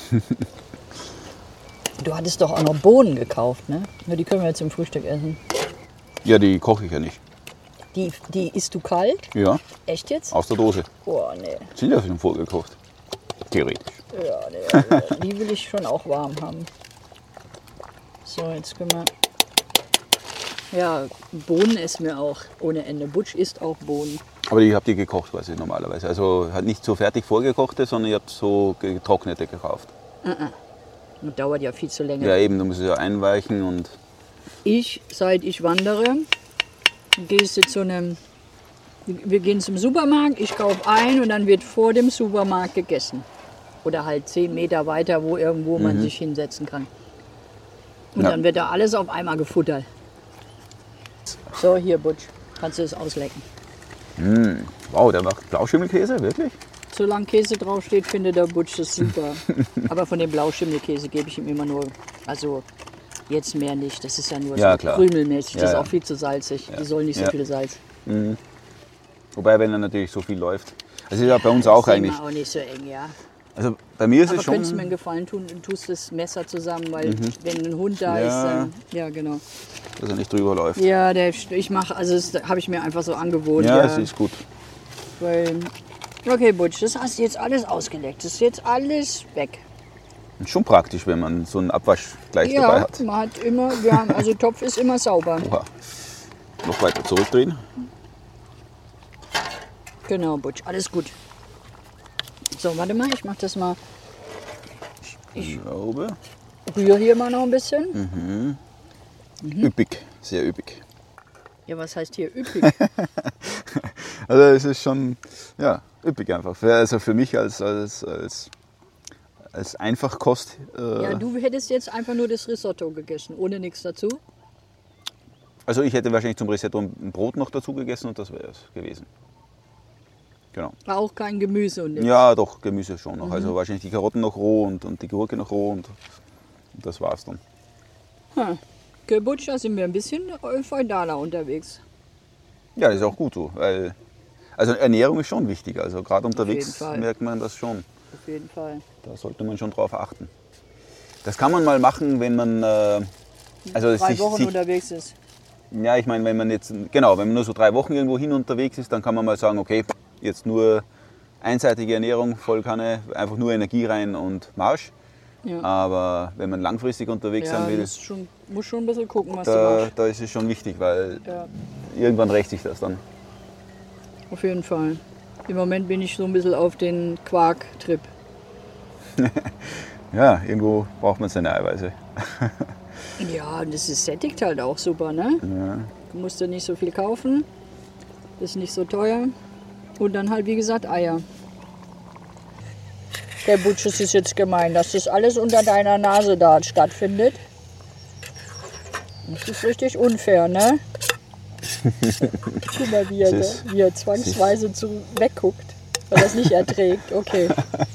A: Du hattest doch auch noch Bohnen gekauft, ne? Nur die können wir jetzt zum Frühstück essen.
B: Ja, die koche ich ja nicht.
A: Die isst du kalt?
B: Ja,
A: Echt jetzt?
B: aus der Dose.
A: Oh, nee.
B: Sind ja schon vorgekocht. Theoretisch.
A: Ja, nee, also, die will ich schon auch warm haben. So, jetzt können wir... Ja, Bohnen essen wir auch ohne Ende. Butch isst auch Bohnen.
B: Aber die habt ihr gekocht quasi normalerweise. Also halt nicht so fertig vorgekochte, sondern ihr habt so getrocknete gekauft.
A: Das dauert ja viel zu lange.
B: Ja eben, du musst es ja einweichen und...
A: Seit ich wandere, gehst du zu einem... Wir gehen zum Supermarkt, ich kaufe ein und dann wird vor dem Supermarkt gegessen. Oder halt 10 Meter weiter, wo irgendwo man sich hinsetzen kann. Und
B: Ja.
A: dann wird da alles auf einmal gefuttert. So, hier Butch, kannst du es auslecken.
B: Wow, der macht Blauschimmelkäse, wirklich?
A: Solange Käse draufsteht, findet der Butch das super. Aber von dem Blauschimmelkäse gebe ich ihm immer nur, also jetzt mehr nicht. Das ist ja nur
B: Ja,
A: so
B: klar.
A: krümelmäßig,
B: Ja,
A: das ist
B: ja.
A: auch viel zu salzig. Die sollen nicht so
B: Ja.
A: viel Salz.
B: Wobei, wenn er natürlich so viel läuft. Also ist ja bei uns auch
A: Das ist
B: eigentlich.
A: immer auch nicht so eng, ja.
B: Also bei mir ist
A: Aber
B: es
A: könntest du mir
B: schon...
A: einen Gefallen tun und tust das Messer zusammen, weil wenn ein Hund da ist,
B: Ja.
A: dann, ja genau.
B: Dass er nicht drüber läuft.
A: Ja, ich mache, also das habe ich mir einfach so angewohnt.
B: Ja, es ist gut.
A: Weil, okay, Butch, das hast du jetzt alles ausgeleckt. Das ist jetzt alles weg.
B: Ist schon praktisch, wenn man so einen Abwasch gleich dabei
A: Ja,
B: hat.
A: man hat immer, also Topf ist immer sauber.
B: Oha. Noch weiter zurückdrehen.
A: Genau, Butch, alles gut. So, warte mal, ich mache das mal.
B: Ich glaube.
A: Rühre hier mal noch ein bisschen.
B: Üppig, sehr üppig.
A: Ja, was heißt hier üppig?
B: Also es ist schon ja, üppig einfach. Also für mich als Einfachkost.
A: Ja, du hättest jetzt einfach nur das Risotto gegessen, ohne nichts dazu.
B: Also ich hätte wahrscheinlich zum Risotto ein Brot noch dazu gegessen und das wäre es gewesen. Genau.
A: Auch kein Gemüse und nichts.
B: Ja, doch, Gemüse schon noch. Also wahrscheinlich die Karotten noch roh und die Gurke noch roh und das war's dann.
A: Okay, Butch, da sind wir ein bisschen feudaler unterwegs.
B: Ja, das ist auch gut so, weil also Ernährung ist schon wichtig. Also gerade unterwegs
A: Fall.
B: merkt man das schon.
A: Auf jeden Fall.
B: Da sollte man schon drauf achten. Das kann man mal machen, wenn man also
A: 3 Wochen unterwegs ist.
B: ja, ich meine, wenn man jetzt genau, wenn man nur so 3 Wochen irgendwo hin unterwegs ist, dann kann man mal sagen, okay, jetzt nur einseitige Ernährung, Vollkanne, einfach nur Energie rein und Marsch.
A: Ja.
B: Aber wenn man langfristig unterwegs
A: Ja,
B: sein will,
A: muss schon ein bisschen gucken, was du
B: da,
A: machst.
B: da ist es schon wichtig, weil
A: Ja,
B: irgendwann rächt sich das dann.
A: auf jeden Fall. Im Moment bin ich so ein bisschen auf den Quark-Trip.
B: Ja, irgendwo braucht man seine Eiweiße.
A: Ja, und das ist sättigt halt auch super, ne?
B: Ja.
A: Du musst ja nicht so viel kaufen, ist nicht so teuer. Und dann halt, wie gesagt, Eier. Der Butch, es ist jetzt gemein, dass das alles unter deiner Nase da stattfindet. Das ist richtig unfair, ne? Guck mal, wie er zwangsweise wegguckt, weil er es nicht erträgt. Okay.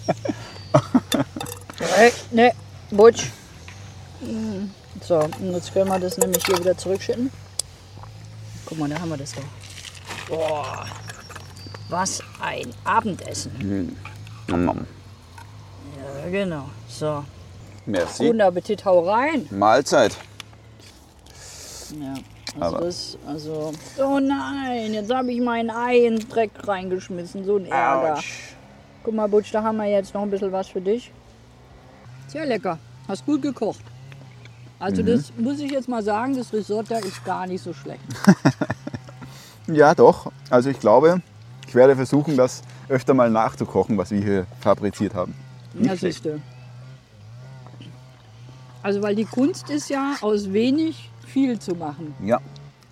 A: Ne, Butch. So, und jetzt können wir das nämlich hier wieder zurückschicken. Guck mal, da haben wir das doch. Boah, was ein Abendessen.
B: Nom, nom.
A: Ja, genau. So,
B: Merci.
A: guten Appetit, hau rein.
B: Mahlzeit.
A: Ja,
B: Aber-
A: oh nein, jetzt habe ich mein Ei in den Dreck reingeschmissen. So ein Ärger.
B: Autsch.
A: Guck mal, Butch, da haben wir jetzt noch ein bisschen was für dich. Sehr lecker. Hast gut gekocht. Also das muss ich jetzt mal sagen, das Risotto ist gar nicht so schlecht.
B: Ja, doch. Also ich glaube, ich werde versuchen, das öfter mal nachzukochen, was wir hier fabriziert haben.
A: Ja, siehste. Also weil die Kunst ist ja, aus wenig viel zu machen.
B: Ja.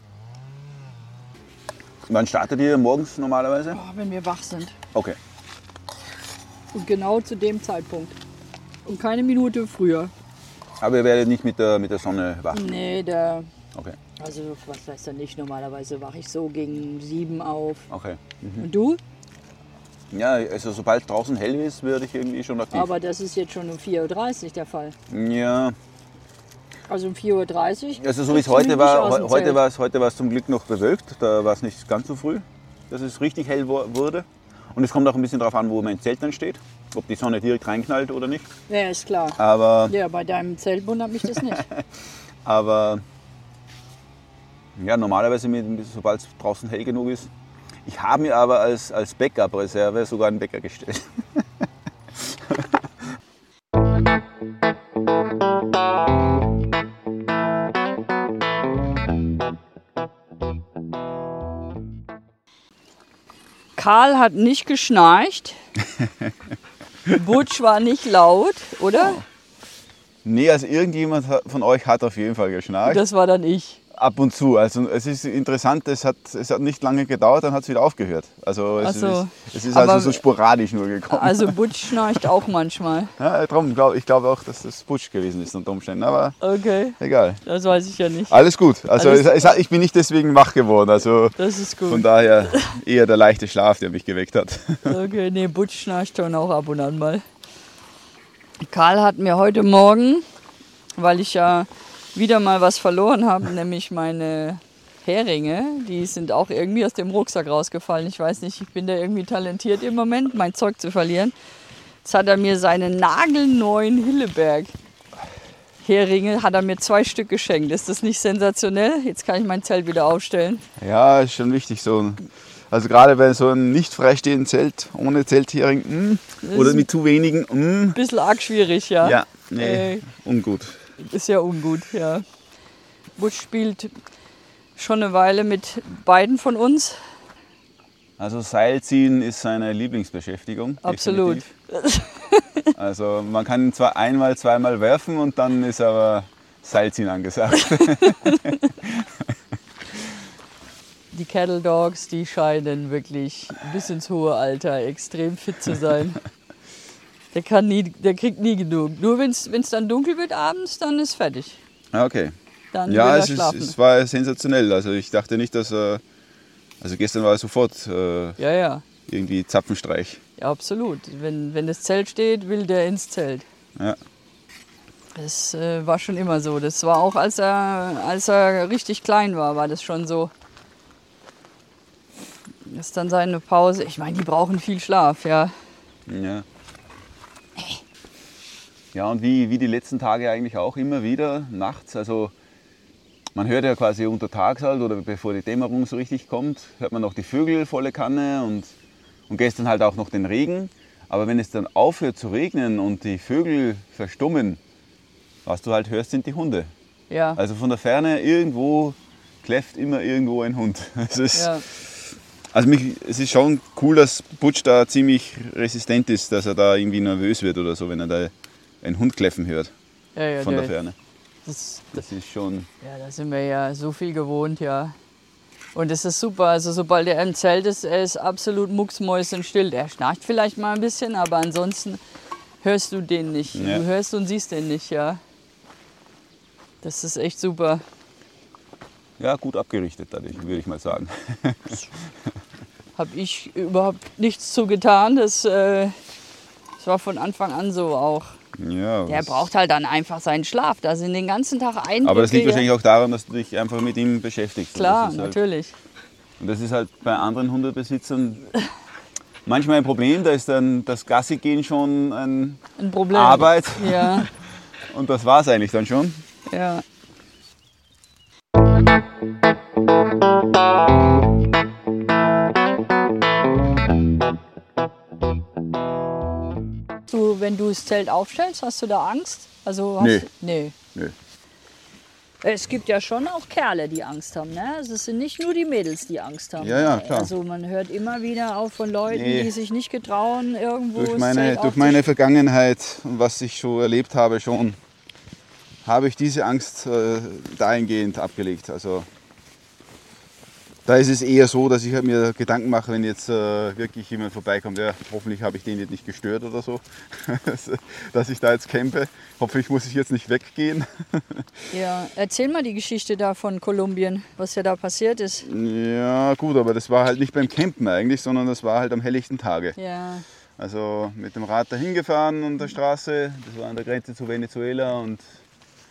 B: Wann startet ihr morgens normalerweise?
A: Oh, wenn wir wach sind.
B: Okay.
A: Und genau zu dem Zeitpunkt. Und keine Minute früher.
B: Aber ihr werdet nicht mit der Sonne wach.
A: Nee,
B: Okay.
A: also was heißt denn nicht, normalerweise wache ich so gegen 7 auf.
B: Okay.
A: Und du?
B: Ja, also sobald draußen hell ist, werde ich irgendwie schon aktiv.
A: Aber das ist jetzt schon um 4:30 Uhr der Fall.
B: Ja.
A: Also um 4:30 Uhr.
B: Also so wie es heute war, heute war es zum Glück noch bewölkt, da war es nicht ganz so früh, dass es richtig hell wurde. Und es kommt auch ein bisschen darauf an, wo mein Zelt dann steht, ob die Sonne direkt reinknallt oder nicht.
A: Ja, ist klar.
B: Aber,
A: ja, bei deinem Zelt wundert mich das nicht.
B: Aber ja, normalerweise, sobald es draußen hell genug ist. Ich habe mir aber als Backup-Reserve sogar einen Wecker gestellt.
A: Karl hat nicht geschnarcht. Butch war nicht laut, oder?
B: Nee, also irgendjemand von euch hat auf jeden Fall geschnarcht.
A: Das war dann ich.
B: Ab und zu. Also es ist interessant, es hat nicht lange gedauert, dann hat es wieder aufgehört. Also es ist also so sporadisch nur gekommen.
A: Also Butch schnarcht auch manchmal.
B: Ja, ich glaube auch, dass das Butch gewesen ist unter Umständen, aber
A: okay.
B: Egal.
A: Das weiß ich ja nicht.
B: Alles gut. Also ich bin nicht deswegen wach geworden. Also
A: das ist gut.
B: Von daher eher der leichte Schlaf, der mich geweckt hat.
A: Okay, nee, Butch schnarcht schon auch ab und an mal. Karl hat mir heute Morgen, weil ich ja wieder mal was verloren habe, nämlich meine Heringe. Die sind auch irgendwie aus dem Rucksack rausgefallen. Ich weiß nicht, ich bin da irgendwie talentiert im Moment, mein Zeug zu verlieren. Jetzt hat er mir seine nagelneuen Hilleberg-Heringe, hat er mir 2 Stück geschenkt. Ist das nicht sensationell? Jetzt kann ich mein Zelt wieder aufstellen.
B: Ja, ist schon wichtig so. Also gerade bei so einem nicht freistehenden Zelt, ohne Zelthering, oder mit zu wenigen,
A: Ein bisschen arg schwierig, ja.
B: Ja, nee, ungut.
A: Ist ja ungut, ja. Butch spielt schon eine Weile mit beiden von uns.
B: Also Seilziehen ist seine Lieblingsbeschäftigung.
A: Absolut.
B: Also man kann ihn zwar einmal, zweimal werfen und dann ist aber Seilziehen angesagt.
A: Die Cattle Dogs, die scheinen wirklich bis ins hohe Alter extrem fit zu sein. Der kriegt nie genug. Nur wenn es dann dunkel wird abends, dann ist fertig.
B: Okay.
A: Dann will er schlafen.
B: Es war sensationell. Also ich dachte nicht, dass also gestern war es sofort irgendwie Zapfenstreich.
A: Ja, absolut. Wenn das Zelt steht, will der ins Zelt.
B: Ja.
A: Das war schon immer so. Das war auch, als er richtig klein war das schon so. Das ist dann seine Pause. Ich meine, die brauchen viel Schlaf, ja.
B: Ja. Ja, und wie die letzten Tage eigentlich auch immer wieder nachts. Also man hört ja quasi untertags halt oder bevor die Dämmerung so richtig kommt, hört man noch die Vögel volle Kanne und gestern halt auch noch den Regen. Aber wenn es dann aufhört zu regnen und die Vögel verstummen, was du halt hörst, sind die Hunde.
A: Ja.
B: Also von der Ferne irgendwo kläfft immer irgendwo ein Hund. Es ist schon cool, dass Butch da ziemlich resistent ist, dass er da irgendwie nervös wird oder so, wenn er da einen Hund kläffen hört von der Ferne. Das ist schon...
A: Ja, da sind wir ja so viel gewohnt, ja. Und es ist super, also sobald er im Zelt ist, er ist absolut mucksmäuschenstill. Er schnarcht vielleicht mal ein bisschen, aber ansonsten hörst du den nicht. Ja. Du hörst und siehst den nicht, ja. Das ist echt super.
B: Ja, gut abgerichtet, würde ich mal sagen.
A: Habe ich überhaupt nichts zu getan. Das war von Anfang an so auch.
B: Ja,
A: der braucht halt dann einfach seinen Schlaf. Da sind den ganzen Tag Eindrücke.
B: Aber das liegt wahrscheinlich auch daran, dass du dich einfach mit ihm beschäftigst.
A: Klar, natürlich.
B: Und das ist halt bei anderen Hundebesitzern manchmal ein Problem. Da ist dann das Gassi-Gehen schon ein Problem. Arbeit.
A: Ja.
B: Und das war es eigentlich dann schon.
A: Ja. Wenn du das Zelt aufstellst, hast du da Angst? Also nee. Es gibt ja schon auch Kerle, die Angst haben. Ne? Also es sind nicht nur die Mädels, die Angst haben.
B: Ja, klar.
A: Also man hört immer wieder auch von Leuten, die sich nicht getrauen, irgendwo
B: durch meine Vergangenheit und was ich so erlebt habe, habe ich diese Angst dahingehend abgelegt. Also da ist es eher so, dass ich mir Gedanken mache, wenn jetzt wirklich jemand vorbeikommt, ja, hoffentlich habe ich den jetzt nicht gestört oder so, dass ich da jetzt campe. Hoffentlich muss ich jetzt nicht weggehen.
A: Ja, erzähl mal die Geschichte da von Kolumbien, was ja da passiert ist.
B: Ja gut, aber das war halt nicht beim Campen eigentlich, sondern das war halt am helllichten Tage.
A: Ja.
B: Also mit dem Rad dahin gefahren an der Straße, das war an der Grenze zu Venezuela und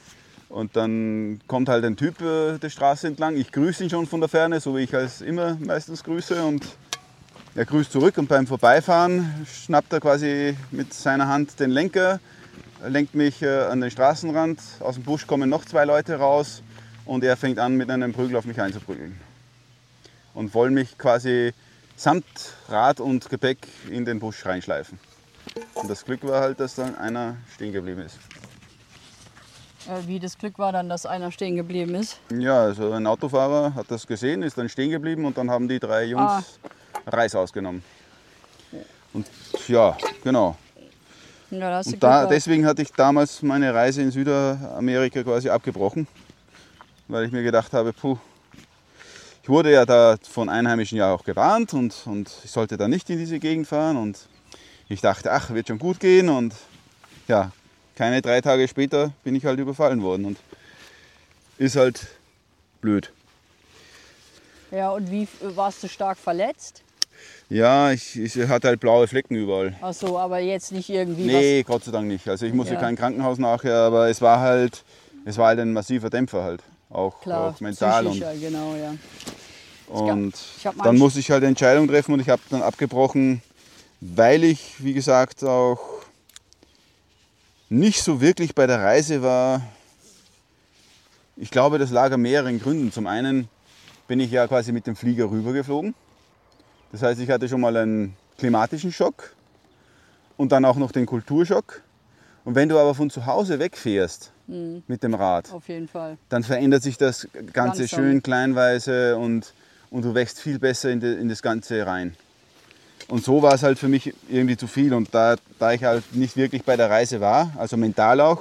B: Und dann kommt halt ein Typ die Straße entlang. Ich grüße ihn schon von der Ferne, so wie ich als immer meistens grüße. Und er grüßt zurück und beim Vorbeifahren schnappt er quasi mit seiner Hand den Lenker, lenkt mich an den Straßenrand. Aus dem Busch kommen noch 2 Leute raus und er fängt an, mit einem Prügel auf mich einzuprügeln. Und wollen mich quasi samt Rad und Gepäck in den Busch reinschleifen. Und das Glück war halt, dass dann einer stehen geblieben ist.
A: Wie das Glück war dann, dass einer stehen geblieben ist?
B: Ja, also ein Autofahrer hat das gesehen, ist dann stehen geblieben und dann haben die 3 Jungs Reis ausgenommen. Und ja, genau.
A: Ja, da hast du
B: Und
A: Glück gehabt.
B: deswegen hatte ich damals meine Reise in Südamerika quasi abgebrochen, weil ich mir gedacht habe, ich wurde ja da von Einheimischen ja auch gewarnt und ich sollte da nicht in diese Gegend fahren und ich dachte, ach, wird schon gut gehen und ja, keine 3 Tage später bin ich halt überfallen worden und ist halt blöd.
A: Ja, und wie warst du stark verletzt?
B: Ja, ich hatte halt blaue Flecken überall.
A: Ach so, aber jetzt nicht irgendwie
B: Nee, Gott sei Dank nicht. Also ich musste
A: Ja.
B: kein Krankenhaus nachher, aber es war halt ein massiver Dämpfer halt. Auch mental.
A: psychisch, ja, genau, ja.
B: Und
A: ich hab mal
B: dann
A: einen-
B: musste ich halt eine Entscheidung treffen und ich habe dann abgebrochen, weil ich, wie gesagt, auch nicht so wirklich bei der Reise war. Ich glaube, das lag an mehreren Gründen. Zum einen bin ich ja quasi mit dem Flieger rübergeflogen. Das heißt, ich hatte schon mal einen klimatischen Schock und dann auch noch den Kulturschock. Und wenn du aber von zu Hause wegfährst mit dem Rad,
A: Auf jeden Fall.
B: dann verändert sich das Ganze
A: Langsam.
B: schön kleinweise und du wächst viel besser in das Ganze rein. Und so war es halt für mich irgendwie zu viel. Und da ich halt nicht wirklich bei der Reise war, also mental auch,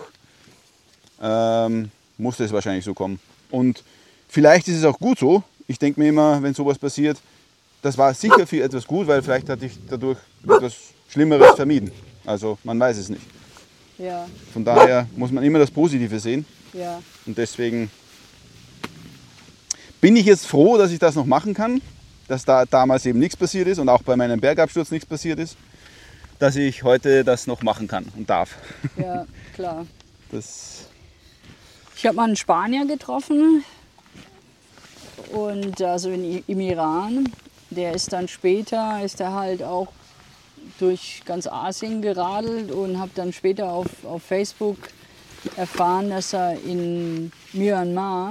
B: musste es wahrscheinlich so kommen. Und vielleicht ist es auch gut so. Ich denke mir immer, wenn sowas passiert, das war sicher für etwas gut, weil vielleicht hatte ich dadurch etwas Schlimmeres vermieden. Also man weiß es nicht.
A: Ja,
B: Von daher muss man immer das Positive sehen.
A: ja.
B: Und deswegen bin ich jetzt froh, dass ich das noch machen kann, dass da damals eben nichts passiert ist und auch bei meinem Bergabsturz nichts passiert ist, dass ich heute das noch machen kann und darf.
A: Ja, klar.
B: Das,
A: Ich habe mal einen Spanier getroffen und also im Iran. Der ist dann später, ist er halt auch durch ganz Asien geradelt und habe dann später auf Facebook erfahren, dass er in Myanmar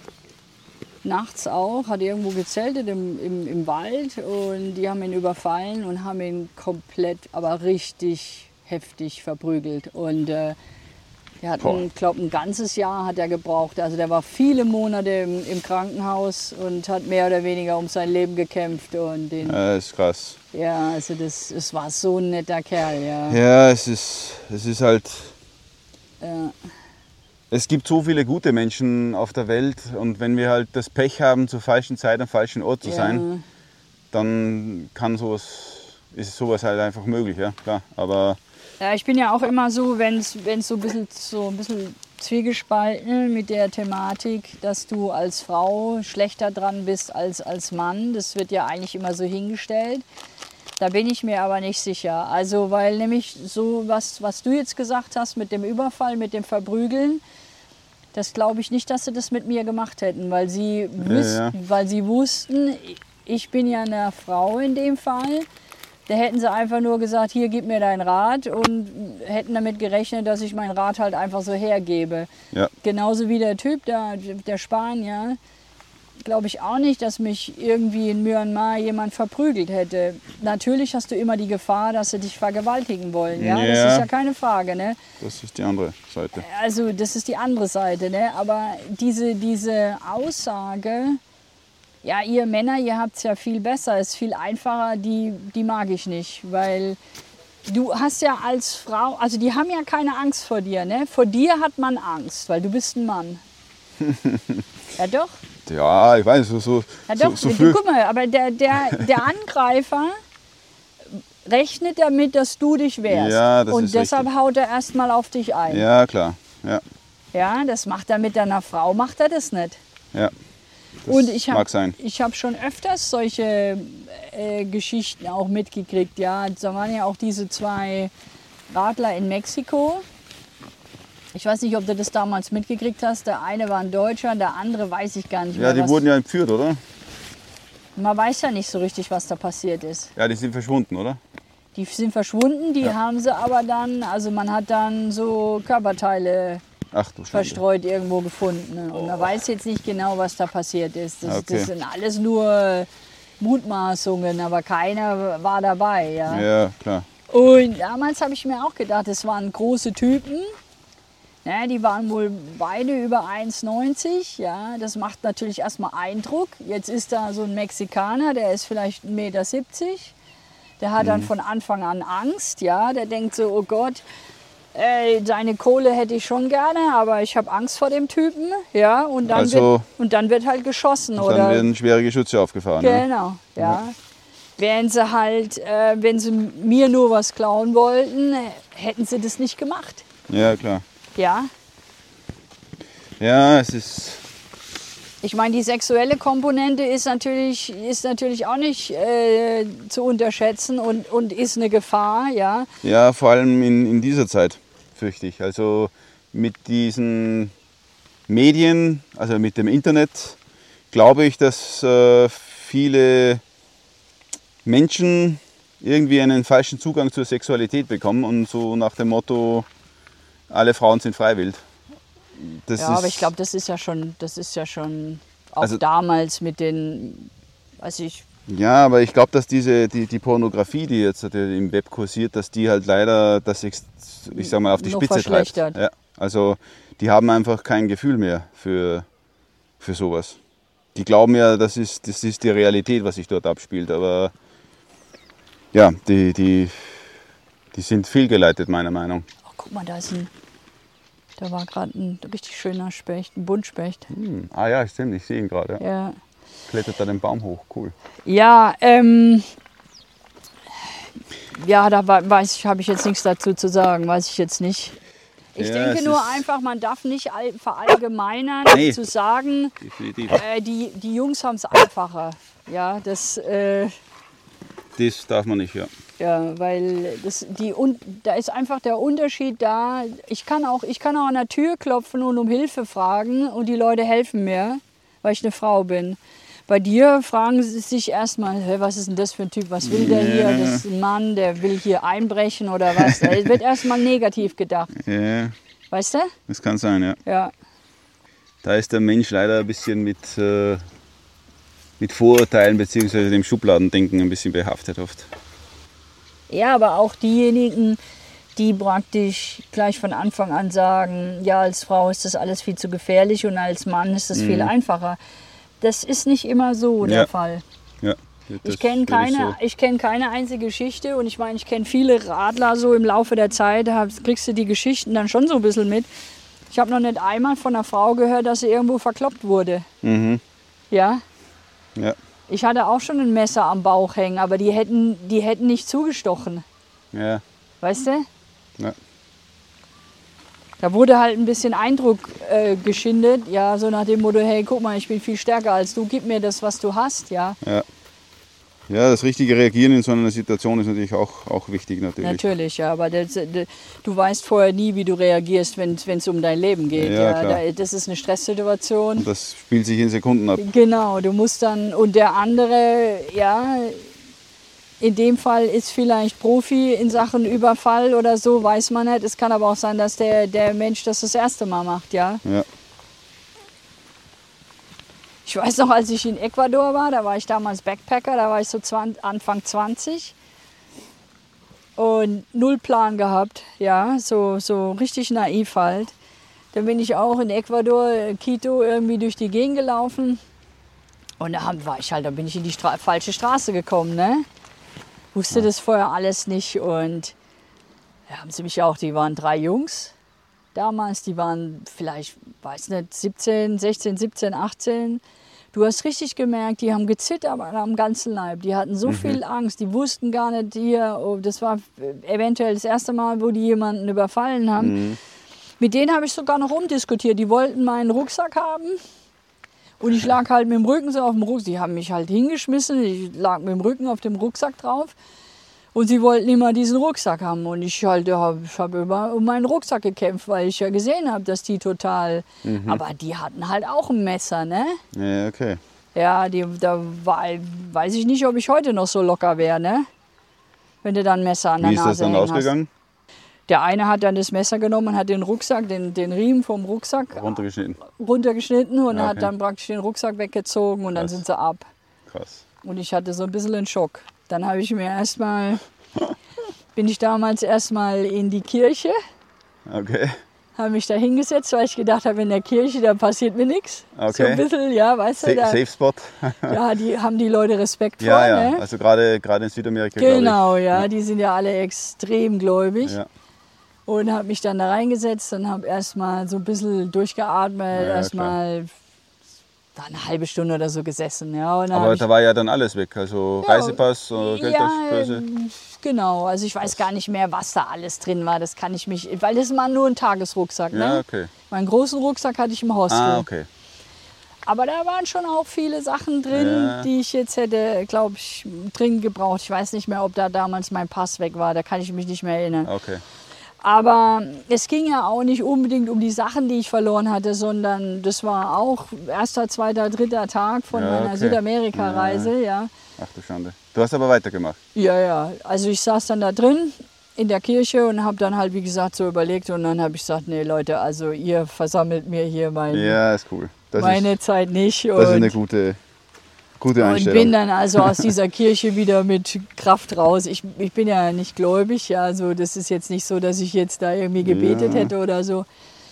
A: nachts auch, hat irgendwo gezeltet im Wald und die haben ihn überfallen und haben ihn komplett, aber richtig heftig verprügelt. Und der hat, glaube ein ganzes Jahr hat er gebraucht. Also der war viele Monate im Krankenhaus und hat mehr oder weniger um sein Leben gekämpft. Und
B: das ist krass.
A: ja, also es war so ein netter Kerl, ja.
B: Ja, es ist halt,
A: Ja,
B: es gibt so viele gute Menschen auf der Welt und wenn wir halt das Pech haben, zur falschen Zeit am falschen Ort zu sein, dann ist sowas halt einfach möglich, ja, klar. Aber
A: ja, ich bin ja auch immer so, wenn es so ein bisschen zwiegespalten mit der Thematik, dass du als Frau schlechter dran bist als Mann. Das wird ja eigentlich immer so hingestellt. Da bin ich mir aber nicht sicher. Also, weil nämlich so, was du jetzt gesagt hast mit dem Überfall, mit dem Verprügeln, das glaube ich nicht, dass sie das mit mir gemacht hätten, weil sie wussten, ich bin ja eine Frau in dem Fall. Da hätten sie einfach nur gesagt, hier, gib mir dein Rad und hätten damit gerechnet, dass ich mein Rad halt einfach so hergebe.
B: ja,
A: Genauso wie der Typ, der Spanier, glaube ich auch nicht, dass mich irgendwie in Myanmar jemand verprügelt hätte. Natürlich hast du immer die Gefahr, dass sie dich vergewaltigen wollen. Ja? Das
B: Ja.
A: ist ja keine Frage. Ne?
B: das ist die andere Seite.
A: Also das ist die andere Seite. Ne? Aber diese Aussage, ja, ihr Männer, ihr habt es ja viel besser, ist viel einfacher, die mag ich nicht. Weil du hast ja als Frau, also die haben ja keine Angst vor dir. Ne? Vor dir hat man Angst, weil du bist ein Mann. Ja doch.
B: Ja, ich weiß, so
A: Ja doch, guck mal, aber der Angreifer rechnet damit, dass du dich wehrst.
B: Ja, das
A: und
B: ist
A: deshalb
B: richtig.
A: haut er erstmal auf dich ein.
B: Ja, klar. Ja,
A: Ja, das macht er mit deiner Frau, macht er das nicht.
B: ja. Das
A: Und ich
B: mag sein.
A: habe schon öfters solche Geschichten auch mitgekriegt. Ja, da waren ja auch diese 2 Radler in Mexiko. Ich weiß nicht, ob du das damals mitgekriegt hast. Der eine war ein Deutscher, der andere weiß ich gar nicht mehr.
B: Ja, die
A: was.
B: wurden ja entführt, oder?
A: Man weiß ja nicht so richtig, was da passiert ist.
B: Ja, die sind verschwunden, oder?
A: Die sind verschwunden, die haben sie aber dann, also man hat dann so Körperteile
B: Ach du Schande.
A: verstreut irgendwo gefunden. Ne? Und man weiß jetzt nicht genau, was da passiert ist. Das
B: Okay.
A: sind alles nur Mutmaßungen, aber keiner war dabei. Ja?
B: Ja, klar.
A: Und damals habe ich mir auch gedacht, das waren große Typen. Ja, die waren wohl beide über 1,90. Ja, das macht natürlich erstmal Eindruck. Jetzt ist da so ein Mexikaner, der ist vielleicht 1,70 Meter. Der hat dann von Anfang an Angst. Ja, der denkt so, oh Gott, seine Kohle hätte ich schon gerne, aber ich habe Angst vor dem Typen. Ja, und dann,
B: Also-
A: dann wird halt geschossen.
B: Dann
A: Oder
B: werden schwere Geschütze aufgefahren. Ja?
A: genau, ja. Wären sie halt, wenn sie mir nur was klauen wollten, hätten sie das nicht gemacht.
B: Ja, klar.
A: Ja,
B: Ja, es ist.
A: ich meine, die sexuelle Komponente ist natürlich auch nicht zu unterschätzen und ist eine Gefahr, ja.
B: Ja, vor allem in dieser Zeit, fürchte ich. Also mit diesen Medien, also mit dem Internet, glaube ich, dass viele Menschen irgendwie einen falschen Zugang zur Sexualität bekommen und so nach dem Motto, alle Frauen sind freiwillig. Das
A: Ja, aber ich glaube, das ist ja schon auch
B: Also-
A: damals mit den, weiß ich,
B: Ja, aber ich glaube, dass die Pornografie, die jetzt im Web kursiert, dass die halt leider, ich sag mal, auf die
A: Noch
B: Spitze treibt.
A: verschlechtert.
B: Ja, also die haben einfach kein Gefühl mehr für sowas. Die glauben ja, das ist die Realität, was sich dort abspielt. Aber ja, die sind fehlgeleitet, meiner Meinung.
A: oh, guck mal, da war gerade ein richtig schöner Specht, ein Buntspecht.
B: Ah ja, stimmt, ich sehe ihn gerade. Ja.
A: Ja.
B: Klettert da den Baum hoch, cool.
A: Ja, ja, da habe ich jetzt nichts dazu zu sagen, weiß ich jetzt nicht. Ich
B: Ja,
A: denke
B: es
A: nur
B: ist-
A: einfach, man darf nicht verallgemeinern,
B: Nee.
A: zu sagen,
B: Definitiv.
A: die Jungs haben es einfacher. Ja, das,
B: Das darf man nicht, ja.
A: ja, weil da ist einfach der Unterschied da. Ich kann auch an der Tür klopfen und um Hilfe fragen und die Leute helfen mir, weil ich eine Frau bin. Bei dir fragen sie sich erstmal, hey, was ist denn das für ein Typ, was will der hier? Das ist ein Mann, der will hier einbrechen oder was. Da wird erstmal negativ gedacht,
B: Ja,
A: weißt du?
B: das kann sein, ja.
A: Ja.
B: Da ist der Mensch leider ein bisschen mit Vorurteilen bzw. dem Schubladendenken ein bisschen behaftet oft.
A: Ja, aber auch diejenigen, die praktisch gleich von Anfang an sagen, ja, als Frau ist das alles viel zu gefährlich und als Mann ist das viel einfacher. Das ist nicht immer so der
B: Ja.
A: Fall.
B: Ja,
A: Ich kenne keine einzige Geschichte und ich meine, ich kenne viele Radler so im Laufe der Zeit, da kriegst du die Geschichten dann schon so ein bisschen mit. Ich habe noch nicht einmal von einer Frau gehört, dass sie irgendwo verkloppt wurde.
B: Mhm.
A: Ja,
B: Ja,
A: ich hatte auch schon ein Messer am Bauch hängen, aber die hätten nicht zugestochen,
B: ja,
A: weißt du?
B: ja.
A: Da wurde halt ein bisschen Eindruck geschindet, ja, so nach dem Motto, hey, guck mal, ich bin viel stärker als du, gib mir das, was du hast, ja.
B: Ja, das richtige Reagieren in so einer Situation ist natürlich auch wichtig natürlich.
A: Natürlich, ja, aber du weißt vorher nie, wie du reagierst, wenn es um dein Leben geht.
B: Ja,
A: Ja,
B: klar.
A: das ist eine Stresssituation.
B: Und das spielt sich in Sekunden ab.
A: Genau, du musst dann, und der andere, ja, in dem Fall ist vielleicht Profi in Sachen Überfall oder so, weiß man nicht. Es kann aber auch sein, dass der Mensch das erste Mal macht, ja.
B: Ja.
A: Ich weiß noch, als ich in Ecuador war, da war ich damals Backpacker, da war ich so Anfang 20 und null Plan gehabt, ja, so richtig naiv halt. Dann bin ich auch in Ecuador, Quito, irgendwie durch die Gegend gelaufen und da bin ich in die falsche Straße gekommen, ne? Wusste das vorher alles nicht und da haben sie mich auch, die waren 3 Jungs damals, die waren vielleicht, weiß nicht, 16, 17, 18. Du hast richtig gemerkt, die haben gezittert am ganzen Leib. Die hatten so viel Angst, die wussten gar nicht hier, oh, das war eventuell das erste Mal, wo die jemanden überfallen haben. Mit denen habe ich sogar noch rumdiskutiert. Die wollten meinen Rucksack haben und ich lag halt mit dem Rücken so auf dem Rucksack. Die haben mich halt hingeschmissen, ich lag mit dem Rücken auf dem Rucksack drauf. Und sie wollten immer diesen Rucksack haben. Und ich hab immer um meinen Rucksack gekämpft, weil ich ja gesehen habe, dass die total... Aber die hatten halt auch ein Messer, ne?
B: Ja, okay.
A: Ja, weiß ich nicht, ob ich heute noch so locker wäre, ne? Wenn du dann ein Messer an der
B: Wie ist das
A: Nase
B: dann
A: hängen hast.
B: ausgegangen?
A: Der eine hat dann das Messer genommen und hat den Rucksack, den Riemen vom Rucksack runtergeschnitten und
B: Ja, okay.
A: hat dann praktisch den Rucksack weggezogen und dann
B: Krass.
A: sind sie ab.
B: Krass.
A: Und ich hatte so ein bisschen einen Schock. Dann habe ich mir bin ich damals erstmal in die Kirche,
B: Okay.
A: habe mich da hingesetzt, weil ich gedacht habe, in der Kirche, da passiert mir nichts.
B: Okay.
A: So ein bisschen, ja, weißt du, da,
B: Safe Spot.
A: ja, haben die Leute Respekt vor,
B: Ja, ja.
A: ne?
B: Also gerade in Südamerika,
A: Genau,
B: glaube
A: ja, die sind ja alle extrem gläubig.
B: ich. Ja.
A: Und habe mich dann da reingesetzt und habe erstmal so ein bisschen durchgeatmet,
B: Ja,
A: erstmal da eine halbe Stunde oder so gesessen. Ja. Und dann
B: Aber
A: hab
B: da war ja dann alles weg. Also Reisepass,
A: ja,
B: Geldbörse.
A: genau. Also ich weiß gar nicht mehr, was da alles drin war. Das kann ich mich, weil das war nur ein Tagesrucksack.
B: Ja,
A: Ne?
B: okay.
A: Meinen großen Rucksack hatte ich im Hostel.
B: Ah, okay.
A: Aber da waren schon auch viele Sachen drin,
B: Ja.
A: die ich jetzt hätte, glaube ich, dringend gebraucht. Ich weiß nicht mehr, ob da damals mein Pass weg war. Da kann ich mich nicht mehr erinnern.
B: Okay.
A: Aber es ging ja auch nicht unbedingt um die Sachen, die ich verloren hatte, sondern das war auch erster, zweiter, dritter Tag von
B: Ja,
A: meiner
B: okay.
A: Südamerika-Reise. Ja.
B: Ach du Schande. Du hast aber weitergemacht.
A: Ja. Also ich saß dann da drin in der Kirche und habe dann halt, wie gesagt, so überlegt. Und dann habe ich gesagt, nee Leute, also ihr versammelt mir hier
B: Ja, ist cool.
A: meine Zeit nicht.
B: Das ist eine gute
A: Und
B: Einstellung.
A: bin dann also aus dieser Kirche wieder mit Kraft raus. Ich bin ja nicht gläubig, ja, also das ist jetzt nicht so, dass ich jetzt da irgendwie gebetet hätte oder so.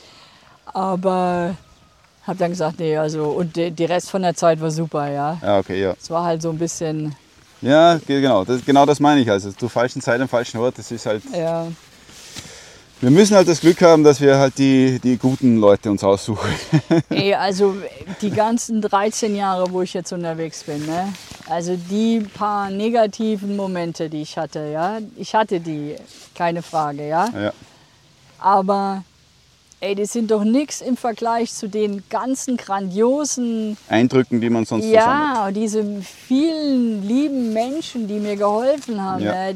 A: Aber habe dann gesagt, nee, also und der Rest von der Zeit war super, ja.
B: Ja, okay, ja.
A: Es war halt so ein bisschen,
B: Ja, genau. Genau das meine ich. Also zur falschen Zeit am falschen Ort. Das ist halt.
A: ja.
B: Wir müssen halt das Glück haben, dass wir halt die guten Leute uns aussuchen.
A: Ey, also die ganzen 13 Jahre, wo ich jetzt unterwegs bin, ne? Also die paar negativen Momente, die ich hatte, ja, ich hatte die, keine Frage, ja.
B: Ja.
A: Aber ey, das sind doch nichts im Vergleich zu den ganzen grandiosen,
B: Eindrücken, die man sonst so sammelt.
A: ja, und diese vielen lieben Menschen, die mir geholfen haben.
B: Ja.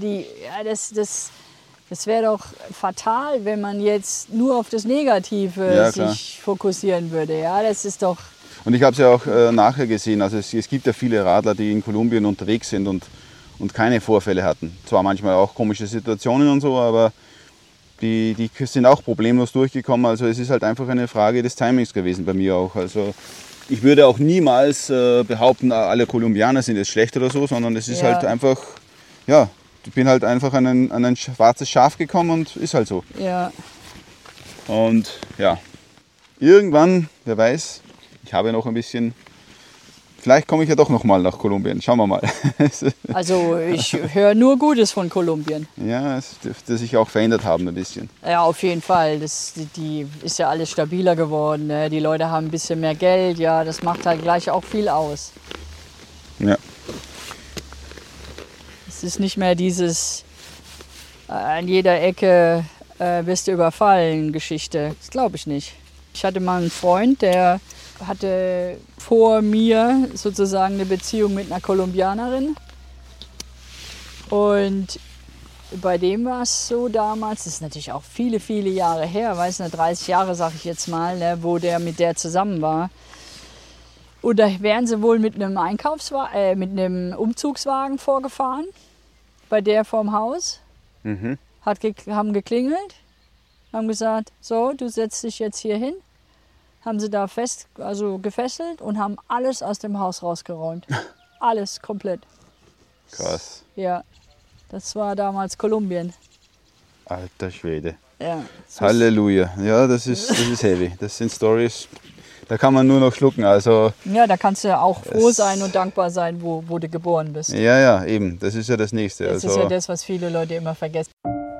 A: Das wäre doch fatal, wenn man jetzt nur auf das Negative
B: Ja, klar.
A: sich fokussieren würde. Ja, das ist doch,
B: Und ich habe es ja auch nachher gesehen. Also es gibt ja viele Radler, die in Kolumbien unterwegs sind und keine Vorfälle hatten. Zwar manchmal auch komische Situationen und so, aber die sind auch problemlos durchgekommen. Also es ist halt einfach eine Frage des Timings gewesen bei mir auch. Also ich würde auch niemals behaupten, alle Kolumbianer sind jetzt schlecht oder so, sondern es ist
A: Ja.
B: halt einfach, ja, ich bin halt einfach an ein schwarzes Schaf gekommen und ist halt so.
A: ja.
B: Und ja, irgendwann, wer weiß, ich habe noch ein bisschen, vielleicht komme ich ja doch noch mal nach Kolumbien, schauen wir mal.
A: Also ich höre nur Gutes von Kolumbien.
B: Ja, es dürfte sich auch verändert haben ein bisschen.
A: Ja, auf jeden Fall. Die ist ja alles stabiler geworden. Ne? Die Leute haben ein bisschen mehr Geld. Ja, das macht halt gleich auch viel aus.
B: Ja,
A: Es ist nicht mehr dieses an jeder Ecke wirst du überfallen Geschichte. Das glaube ich nicht. Ich hatte mal einen Freund, der hatte vor mir sozusagen eine Beziehung mit einer Kolumbianerin. Und bei dem war es so damals, das ist natürlich auch viele, viele Jahre her, weiß nicht, 30 Jahre sage ich jetzt mal, ne, wo der mit der zusammen war. Und da wären sie wohl mit einem mit einem Umzugswagen vorgefahren, bei der vorm Haus,
B: mhm.
A: haben geklingelt, haben gesagt, so, du setzt dich jetzt hier hin. Haben sie da gefesselt und haben alles aus dem Haus rausgeräumt. Alles komplett.
B: Krass.
A: Ja, das war damals Kolumbien.
B: Alter Schwede.
A: Ja,
B: Halleluja. Ja, das ist heavy. Das sind Stories, da kann man nur noch schlucken. Also,
A: ja, da kannst du ja auch froh sein und dankbar sein, wo du geboren bist.
B: ja, eben. Das ist ja das Nächste.
A: Das ist ja das, was viele Leute immer vergessen.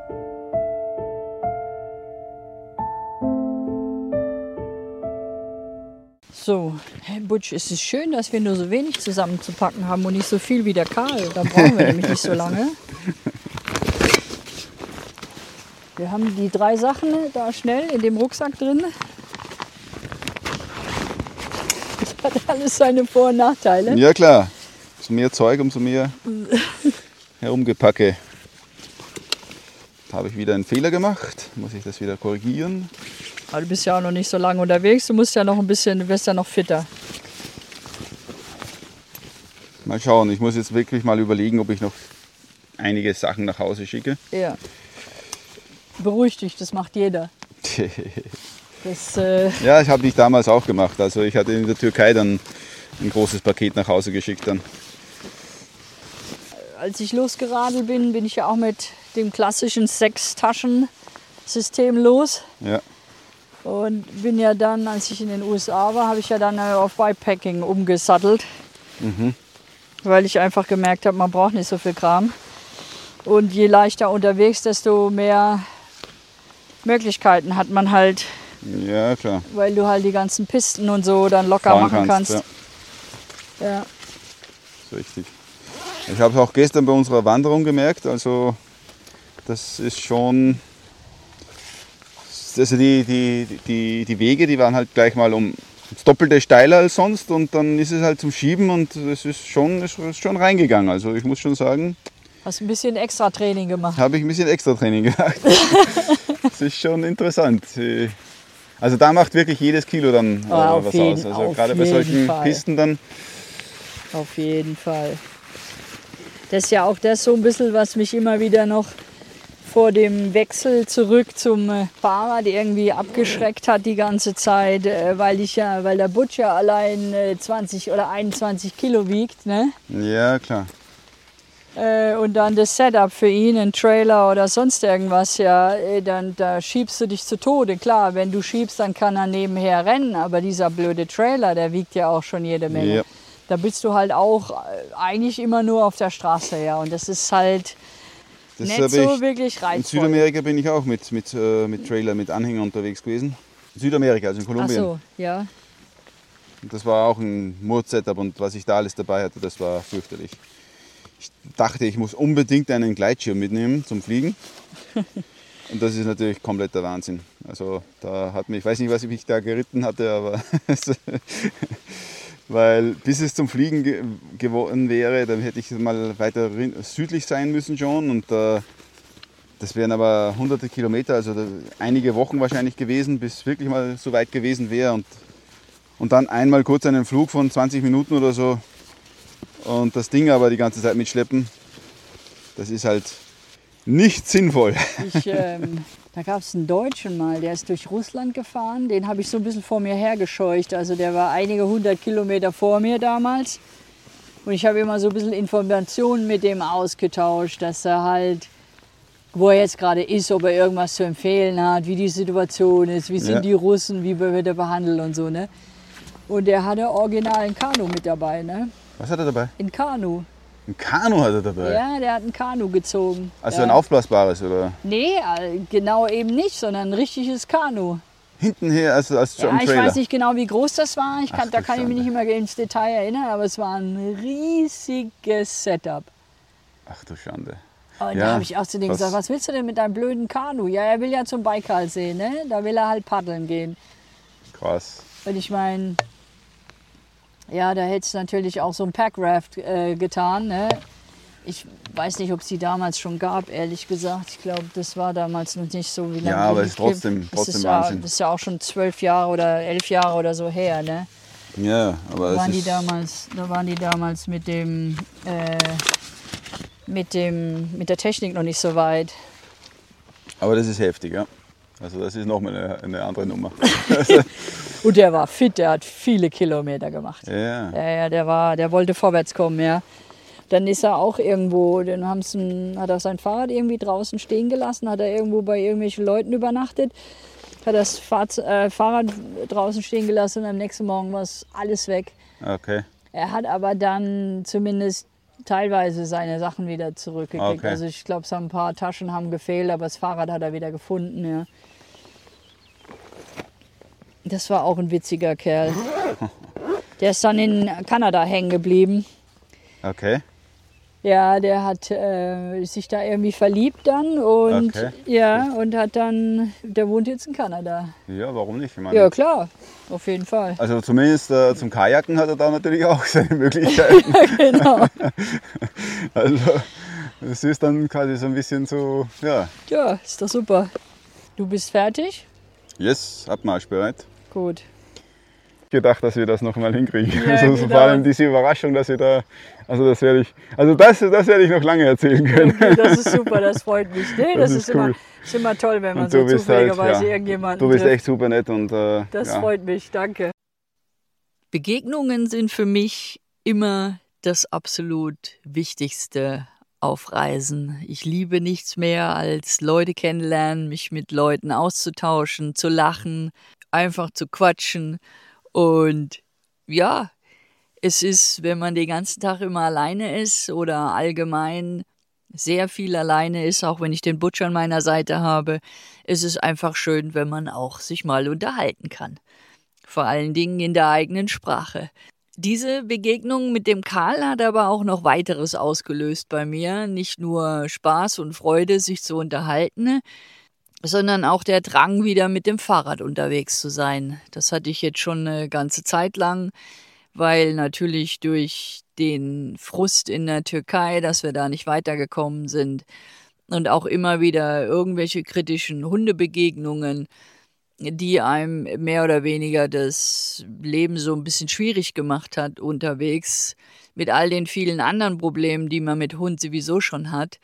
A: So, Herr Butch, es ist schön, dass wir nur so wenig zusammenzupacken haben und nicht so viel wie der Karl. Da brauchen wir nämlich nicht so lange. Wir haben die 3 Sachen da schnell in dem Rucksack drin. Das hat alles seine Vor- und Nachteile.
B: Ja klar, umso mehr Zeug, umso mehr Herumgepacke. habe ich wieder einen Fehler gemacht. Muss ich das wieder korrigieren?
A: Aber du bist ja auch noch nicht so lange unterwegs. Du musst ja noch ein bisschen, du wirst ja noch fitter.
B: Mal schauen. Ich muss jetzt wirklich mal überlegen, ob ich noch einige Sachen nach Hause schicke.
A: Ja. Beruhig dich, das macht jeder. Das,
B: Ja, das habe ich damals auch gemacht. Also ich hatte in der Türkei dann ein großes Paket nach Hause geschickt dann.
A: als ich losgeradelt bin, bin ich ja auch mit dem klassischen 6-Taschen-System los.
B: Ja.
A: Und bin ja dann, als ich in den USA war, habe ich ja dann auf Bikepacking umgesattelt. Weil ich einfach gemerkt habe, man braucht nicht so viel Kram. Und je leichter unterwegs, desto mehr Möglichkeiten hat man halt.
B: Ja, klar.
A: Weil du halt die ganzen Pisten und so dann locker
B: Fahren
A: machen kannst.
B: Ja.
A: Ja.
B: Das ist richtig. Ich habe es auch gestern bei unserer Wanderung gemerkt, also das ist schon, also die Wege, die waren halt gleich mal um das Doppelte steiler als sonst und dann ist es halt zum Schieben und es ist schon reingegangen. Also ich muss schon sagen,
A: Hast ein bisschen extra Training gemacht.
B: habe ich ein bisschen extra Training gemacht. Das ist schon interessant. Also da macht wirklich jedes Kilo dann
A: auf
B: was
A: jeden-
B: aus. Also
A: auf
B: gerade bei
A: jeden
B: solchen
A: Fall.
B: Pisten dann.
A: Auf jeden Fall. Das ist ja auch das so ein bisschen, was mich immer wieder noch vor dem Wechsel zurück zum Fahrrad irgendwie abgeschreckt hat die ganze Zeit, weil der Butch ja allein 20 oder 21 Kilo wiegt, ne?
B: Ja, klar.
A: Und dann das Setup für ihn, ein Trailer oder sonst irgendwas, ja, dann da schiebst du dich zu Tode. Klar, wenn du schiebst, dann kann er nebenher rennen, aber dieser blöde Trailer, der wiegt ja auch schon jede Menge.
B: Ja.
A: Da bist du halt auch eigentlich immer nur auf der Straße, ja, und das ist halt
B: Das
A: nicht
B: habe
A: so
B: ich
A: wirklich
B: in
A: reizvoll.
B: Südamerika bin ich auch mit Trailer, mit Anhänger unterwegs gewesen. In Südamerika, also in
A: Ach
B: Kolumbien.
A: so, ja.
B: Und das war auch ein Mord-Setup und was ich da alles dabei hatte, das war fürchterlich. Ich dachte, ich muss unbedingt einen Gleitschirm mitnehmen zum Fliegen. Und das ist natürlich kompletter Wahnsinn. Also da hat mich, ich weiß nicht, was ich mich da geritten hatte, aber weil bis es zum Fliegen geworden wäre, dann hätte ich mal weiter südlich sein müssen schon. Und das wären aber hunderte Kilometer, also einige Wochen wahrscheinlich gewesen, bis wirklich mal so weit gewesen wäre. Und dann einmal kurz einen Flug von 20 Minuten oder so und das Ding aber die ganze Zeit mitschleppen, das ist halt nicht sinnvoll.
A: Da gab es einen Deutschen mal, der ist durch Russland gefahren. Den habe ich so ein bisschen vor mir hergescheucht. Also der war einige 100 Kilometer vor mir damals. Und ich habe immer so ein bisschen Informationen mit dem ausgetauscht, dass er halt, wo er jetzt gerade ist, ob er irgendwas zu empfehlen hat, wie die Situation ist, wie sind die Russen, wie wird er behandelt und so. Ne? Und der hatte original ein Kanu mit dabei. Ne?
B: Was hat er dabei?
A: Ein Kanu.
B: Ein Kanu hat er dabei?
A: Ja, der hat ein Kanu gezogen.
B: Also
A: ja.
B: ein aufblasbares, oder?
A: Nee, genau eben nicht, sondern ein richtiges Kanu.
B: Hinten her, also als
A: Ja,
B: am
A: ich
B: Trailer?
A: weiß nicht genau, wie groß das war. Da kann ich mich
B: Schande.
A: nicht mehr ins Detail erinnern, aber es war ein riesiges Setup.
B: Ach du Schande.
A: Und
B: Ja,
A: da habe ich auch zu dem
B: was-
A: gesagt, was willst du denn mit deinem blöden Kanu? Ja, er will ja zum Baikalsee, ne? Da will er halt paddeln gehen.
B: Krass.
A: Und ich meine, ja, da hätte es natürlich auch so ein Packraft getan, ne? Ich weiß nicht, ob es die damals schon gab, ehrlich gesagt. Ich glaube, das war damals noch nicht so, wie lange.
B: Ja, aber
A: die
B: es ist
A: gibt.
B: trotzdem
A: Das ist
B: Wahnsinn.
A: Ja, das ist ja auch schon 12 Jahre oder 11 Jahre oder so her, ne?
B: Ja, aber
A: Da
B: es
A: waren,
B: ist...
A: da waren die damals mit der Technik noch nicht so weit.
B: Aber das ist heftig, ja. Also das ist nochmal eine andere Nummer.
A: Und der war fit, der hat viele Kilometer gemacht.
B: Ja.
A: Ja, der wollte vorwärts kommen, ja. Dann ist er auch irgendwo, hat er sein Fahrrad irgendwie draußen stehen gelassen, hat er irgendwo bei irgendwelchen Leuten übernachtet, hat das Fahrrad draußen stehen gelassen und am nächsten Morgen war es alles weg.
B: Okay.
A: Er hat aber dann zumindest teilweise seine Sachen wieder zurückgekriegt.
B: Okay.
A: Also ich glaube, so ein paar Taschen haben gefehlt, aber das Fahrrad hat er wieder gefunden. Ja. Das war auch ein witziger Kerl. Der ist dann in Kanada hängen geblieben.
B: Okay.
A: Ja, der hat sich da irgendwie verliebt dann und
B: Okay.
A: ja, und der wohnt jetzt in Kanada.
B: Ja, warum nicht? Ich meine,
A: Ja, klar, auf jeden Fall.
B: also zumindest zum Kajaken hat er da natürlich auch seine Möglichkeiten.
A: Genau.
B: Also Das ist dann quasi so ein bisschen so, ja.
A: Ja, ist doch super. Du bist fertig?
B: Yes, abmarschbereit.
A: Gut.
B: Gedacht, dass wir das nochmal hinkriegen.
A: Ja,
B: also
A: genau.
B: vor allem diese Überraschung, dass wir da, also das werde ich noch lange erzählen können.
A: Okay, das ist super, das freut mich. Nee, das ist
B: cool.
A: immer toll, wenn man
B: Und
A: so
B: du bist
A: zufälligerweise
B: halt, ja,
A: irgendjemanden
B: du bist
A: trifft.
B: echt super nett und
A: Das
B: ja.
A: freut mich, danke. Begegnungen sind für mich immer das absolut Wichtigste auf Reisen. Ich liebe nichts mehr als Leute kennenlernen, mich mit Leuten auszutauschen, zu lachen, einfach zu quatschen. Und ja, es ist, wenn man den ganzen Tag immer alleine ist oder allgemein sehr viel alleine ist, auch wenn ich den Butch an meiner Seite habe, ist es einfach schön, wenn man auch sich mal unterhalten kann. Vor allen Dingen in der eigenen Sprache. Diese Begegnung mit dem Karl hat aber auch noch weiteres ausgelöst bei mir. Nicht nur Spaß und Freude, sich zu unterhalten, sondern auch der Drang, wieder mit dem Fahrrad unterwegs zu sein. Das hatte ich jetzt schon eine ganze Zeit lang, weil natürlich durch den Frust in der Türkei, dass wir da nicht weitergekommen sind und auch immer wieder irgendwelche kritischen Hundebegegnungen, die einem mehr oder weniger das Leben so ein bisschen schwierig gemacht hat unterwegs, mit all den vielen anderen Problemen, die man mit Hund sowieso schon hat.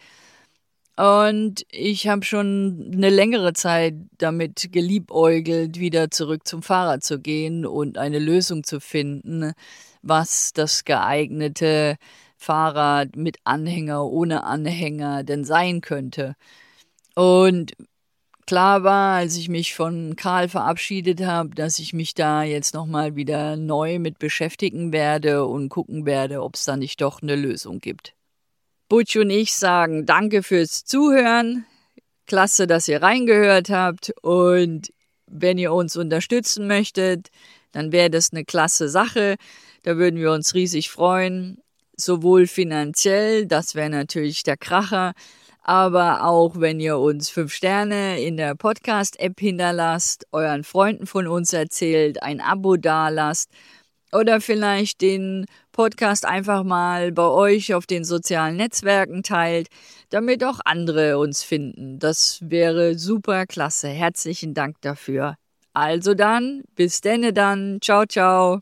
A: Und ich habe schon eine längere Zeit damit geliebäugelt, wieder zurück zum Fahrrad zu gehen und eine Lösung zu finden, was das geeignete Fahrrad mit Anhänger, ohne Anhänger denn sein könnte. Und klar war, als ich mich von Karl verabschiedet habe, dass ich mich da jetzt nochmal wieder neu mit beschäftigen werde und gucken werde, ob es da nicht doch eine Lösung gibt. Butch und ich sagen danke fürs Zuhören. Klasse, dass ihr reingehört habt. Und wenn ihr uns unterstützen möchtet, dann wäre das eine klasse Sache. Da würden wir uns riesig freuen. Sowohl finanziell, das wäre natürlich der Kracher, aber auch wenn ihr uns 5 Sterne in der Podcast-App hinterlasst, euren Freunden von uns erzählt, ein Abo dalasst oder vielleicht den Podcast einfach mal bei euch auf den sozialen Netzwerken teilt, damit auch andere uns finden. Das wäre super klasse. Herzlichen Dank dafür. Also dann, bis denne dann. Ciao, ciao.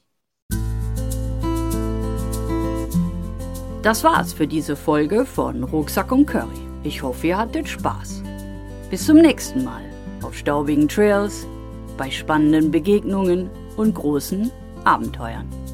A: Das war's für diese Folge von Rucksack und Curry. Ich hoffe, ihr hattet Spaß. Bis zum nächsten Mal auf staubigen Trails, bei spannenden Begegnungen und großen Abenteuern.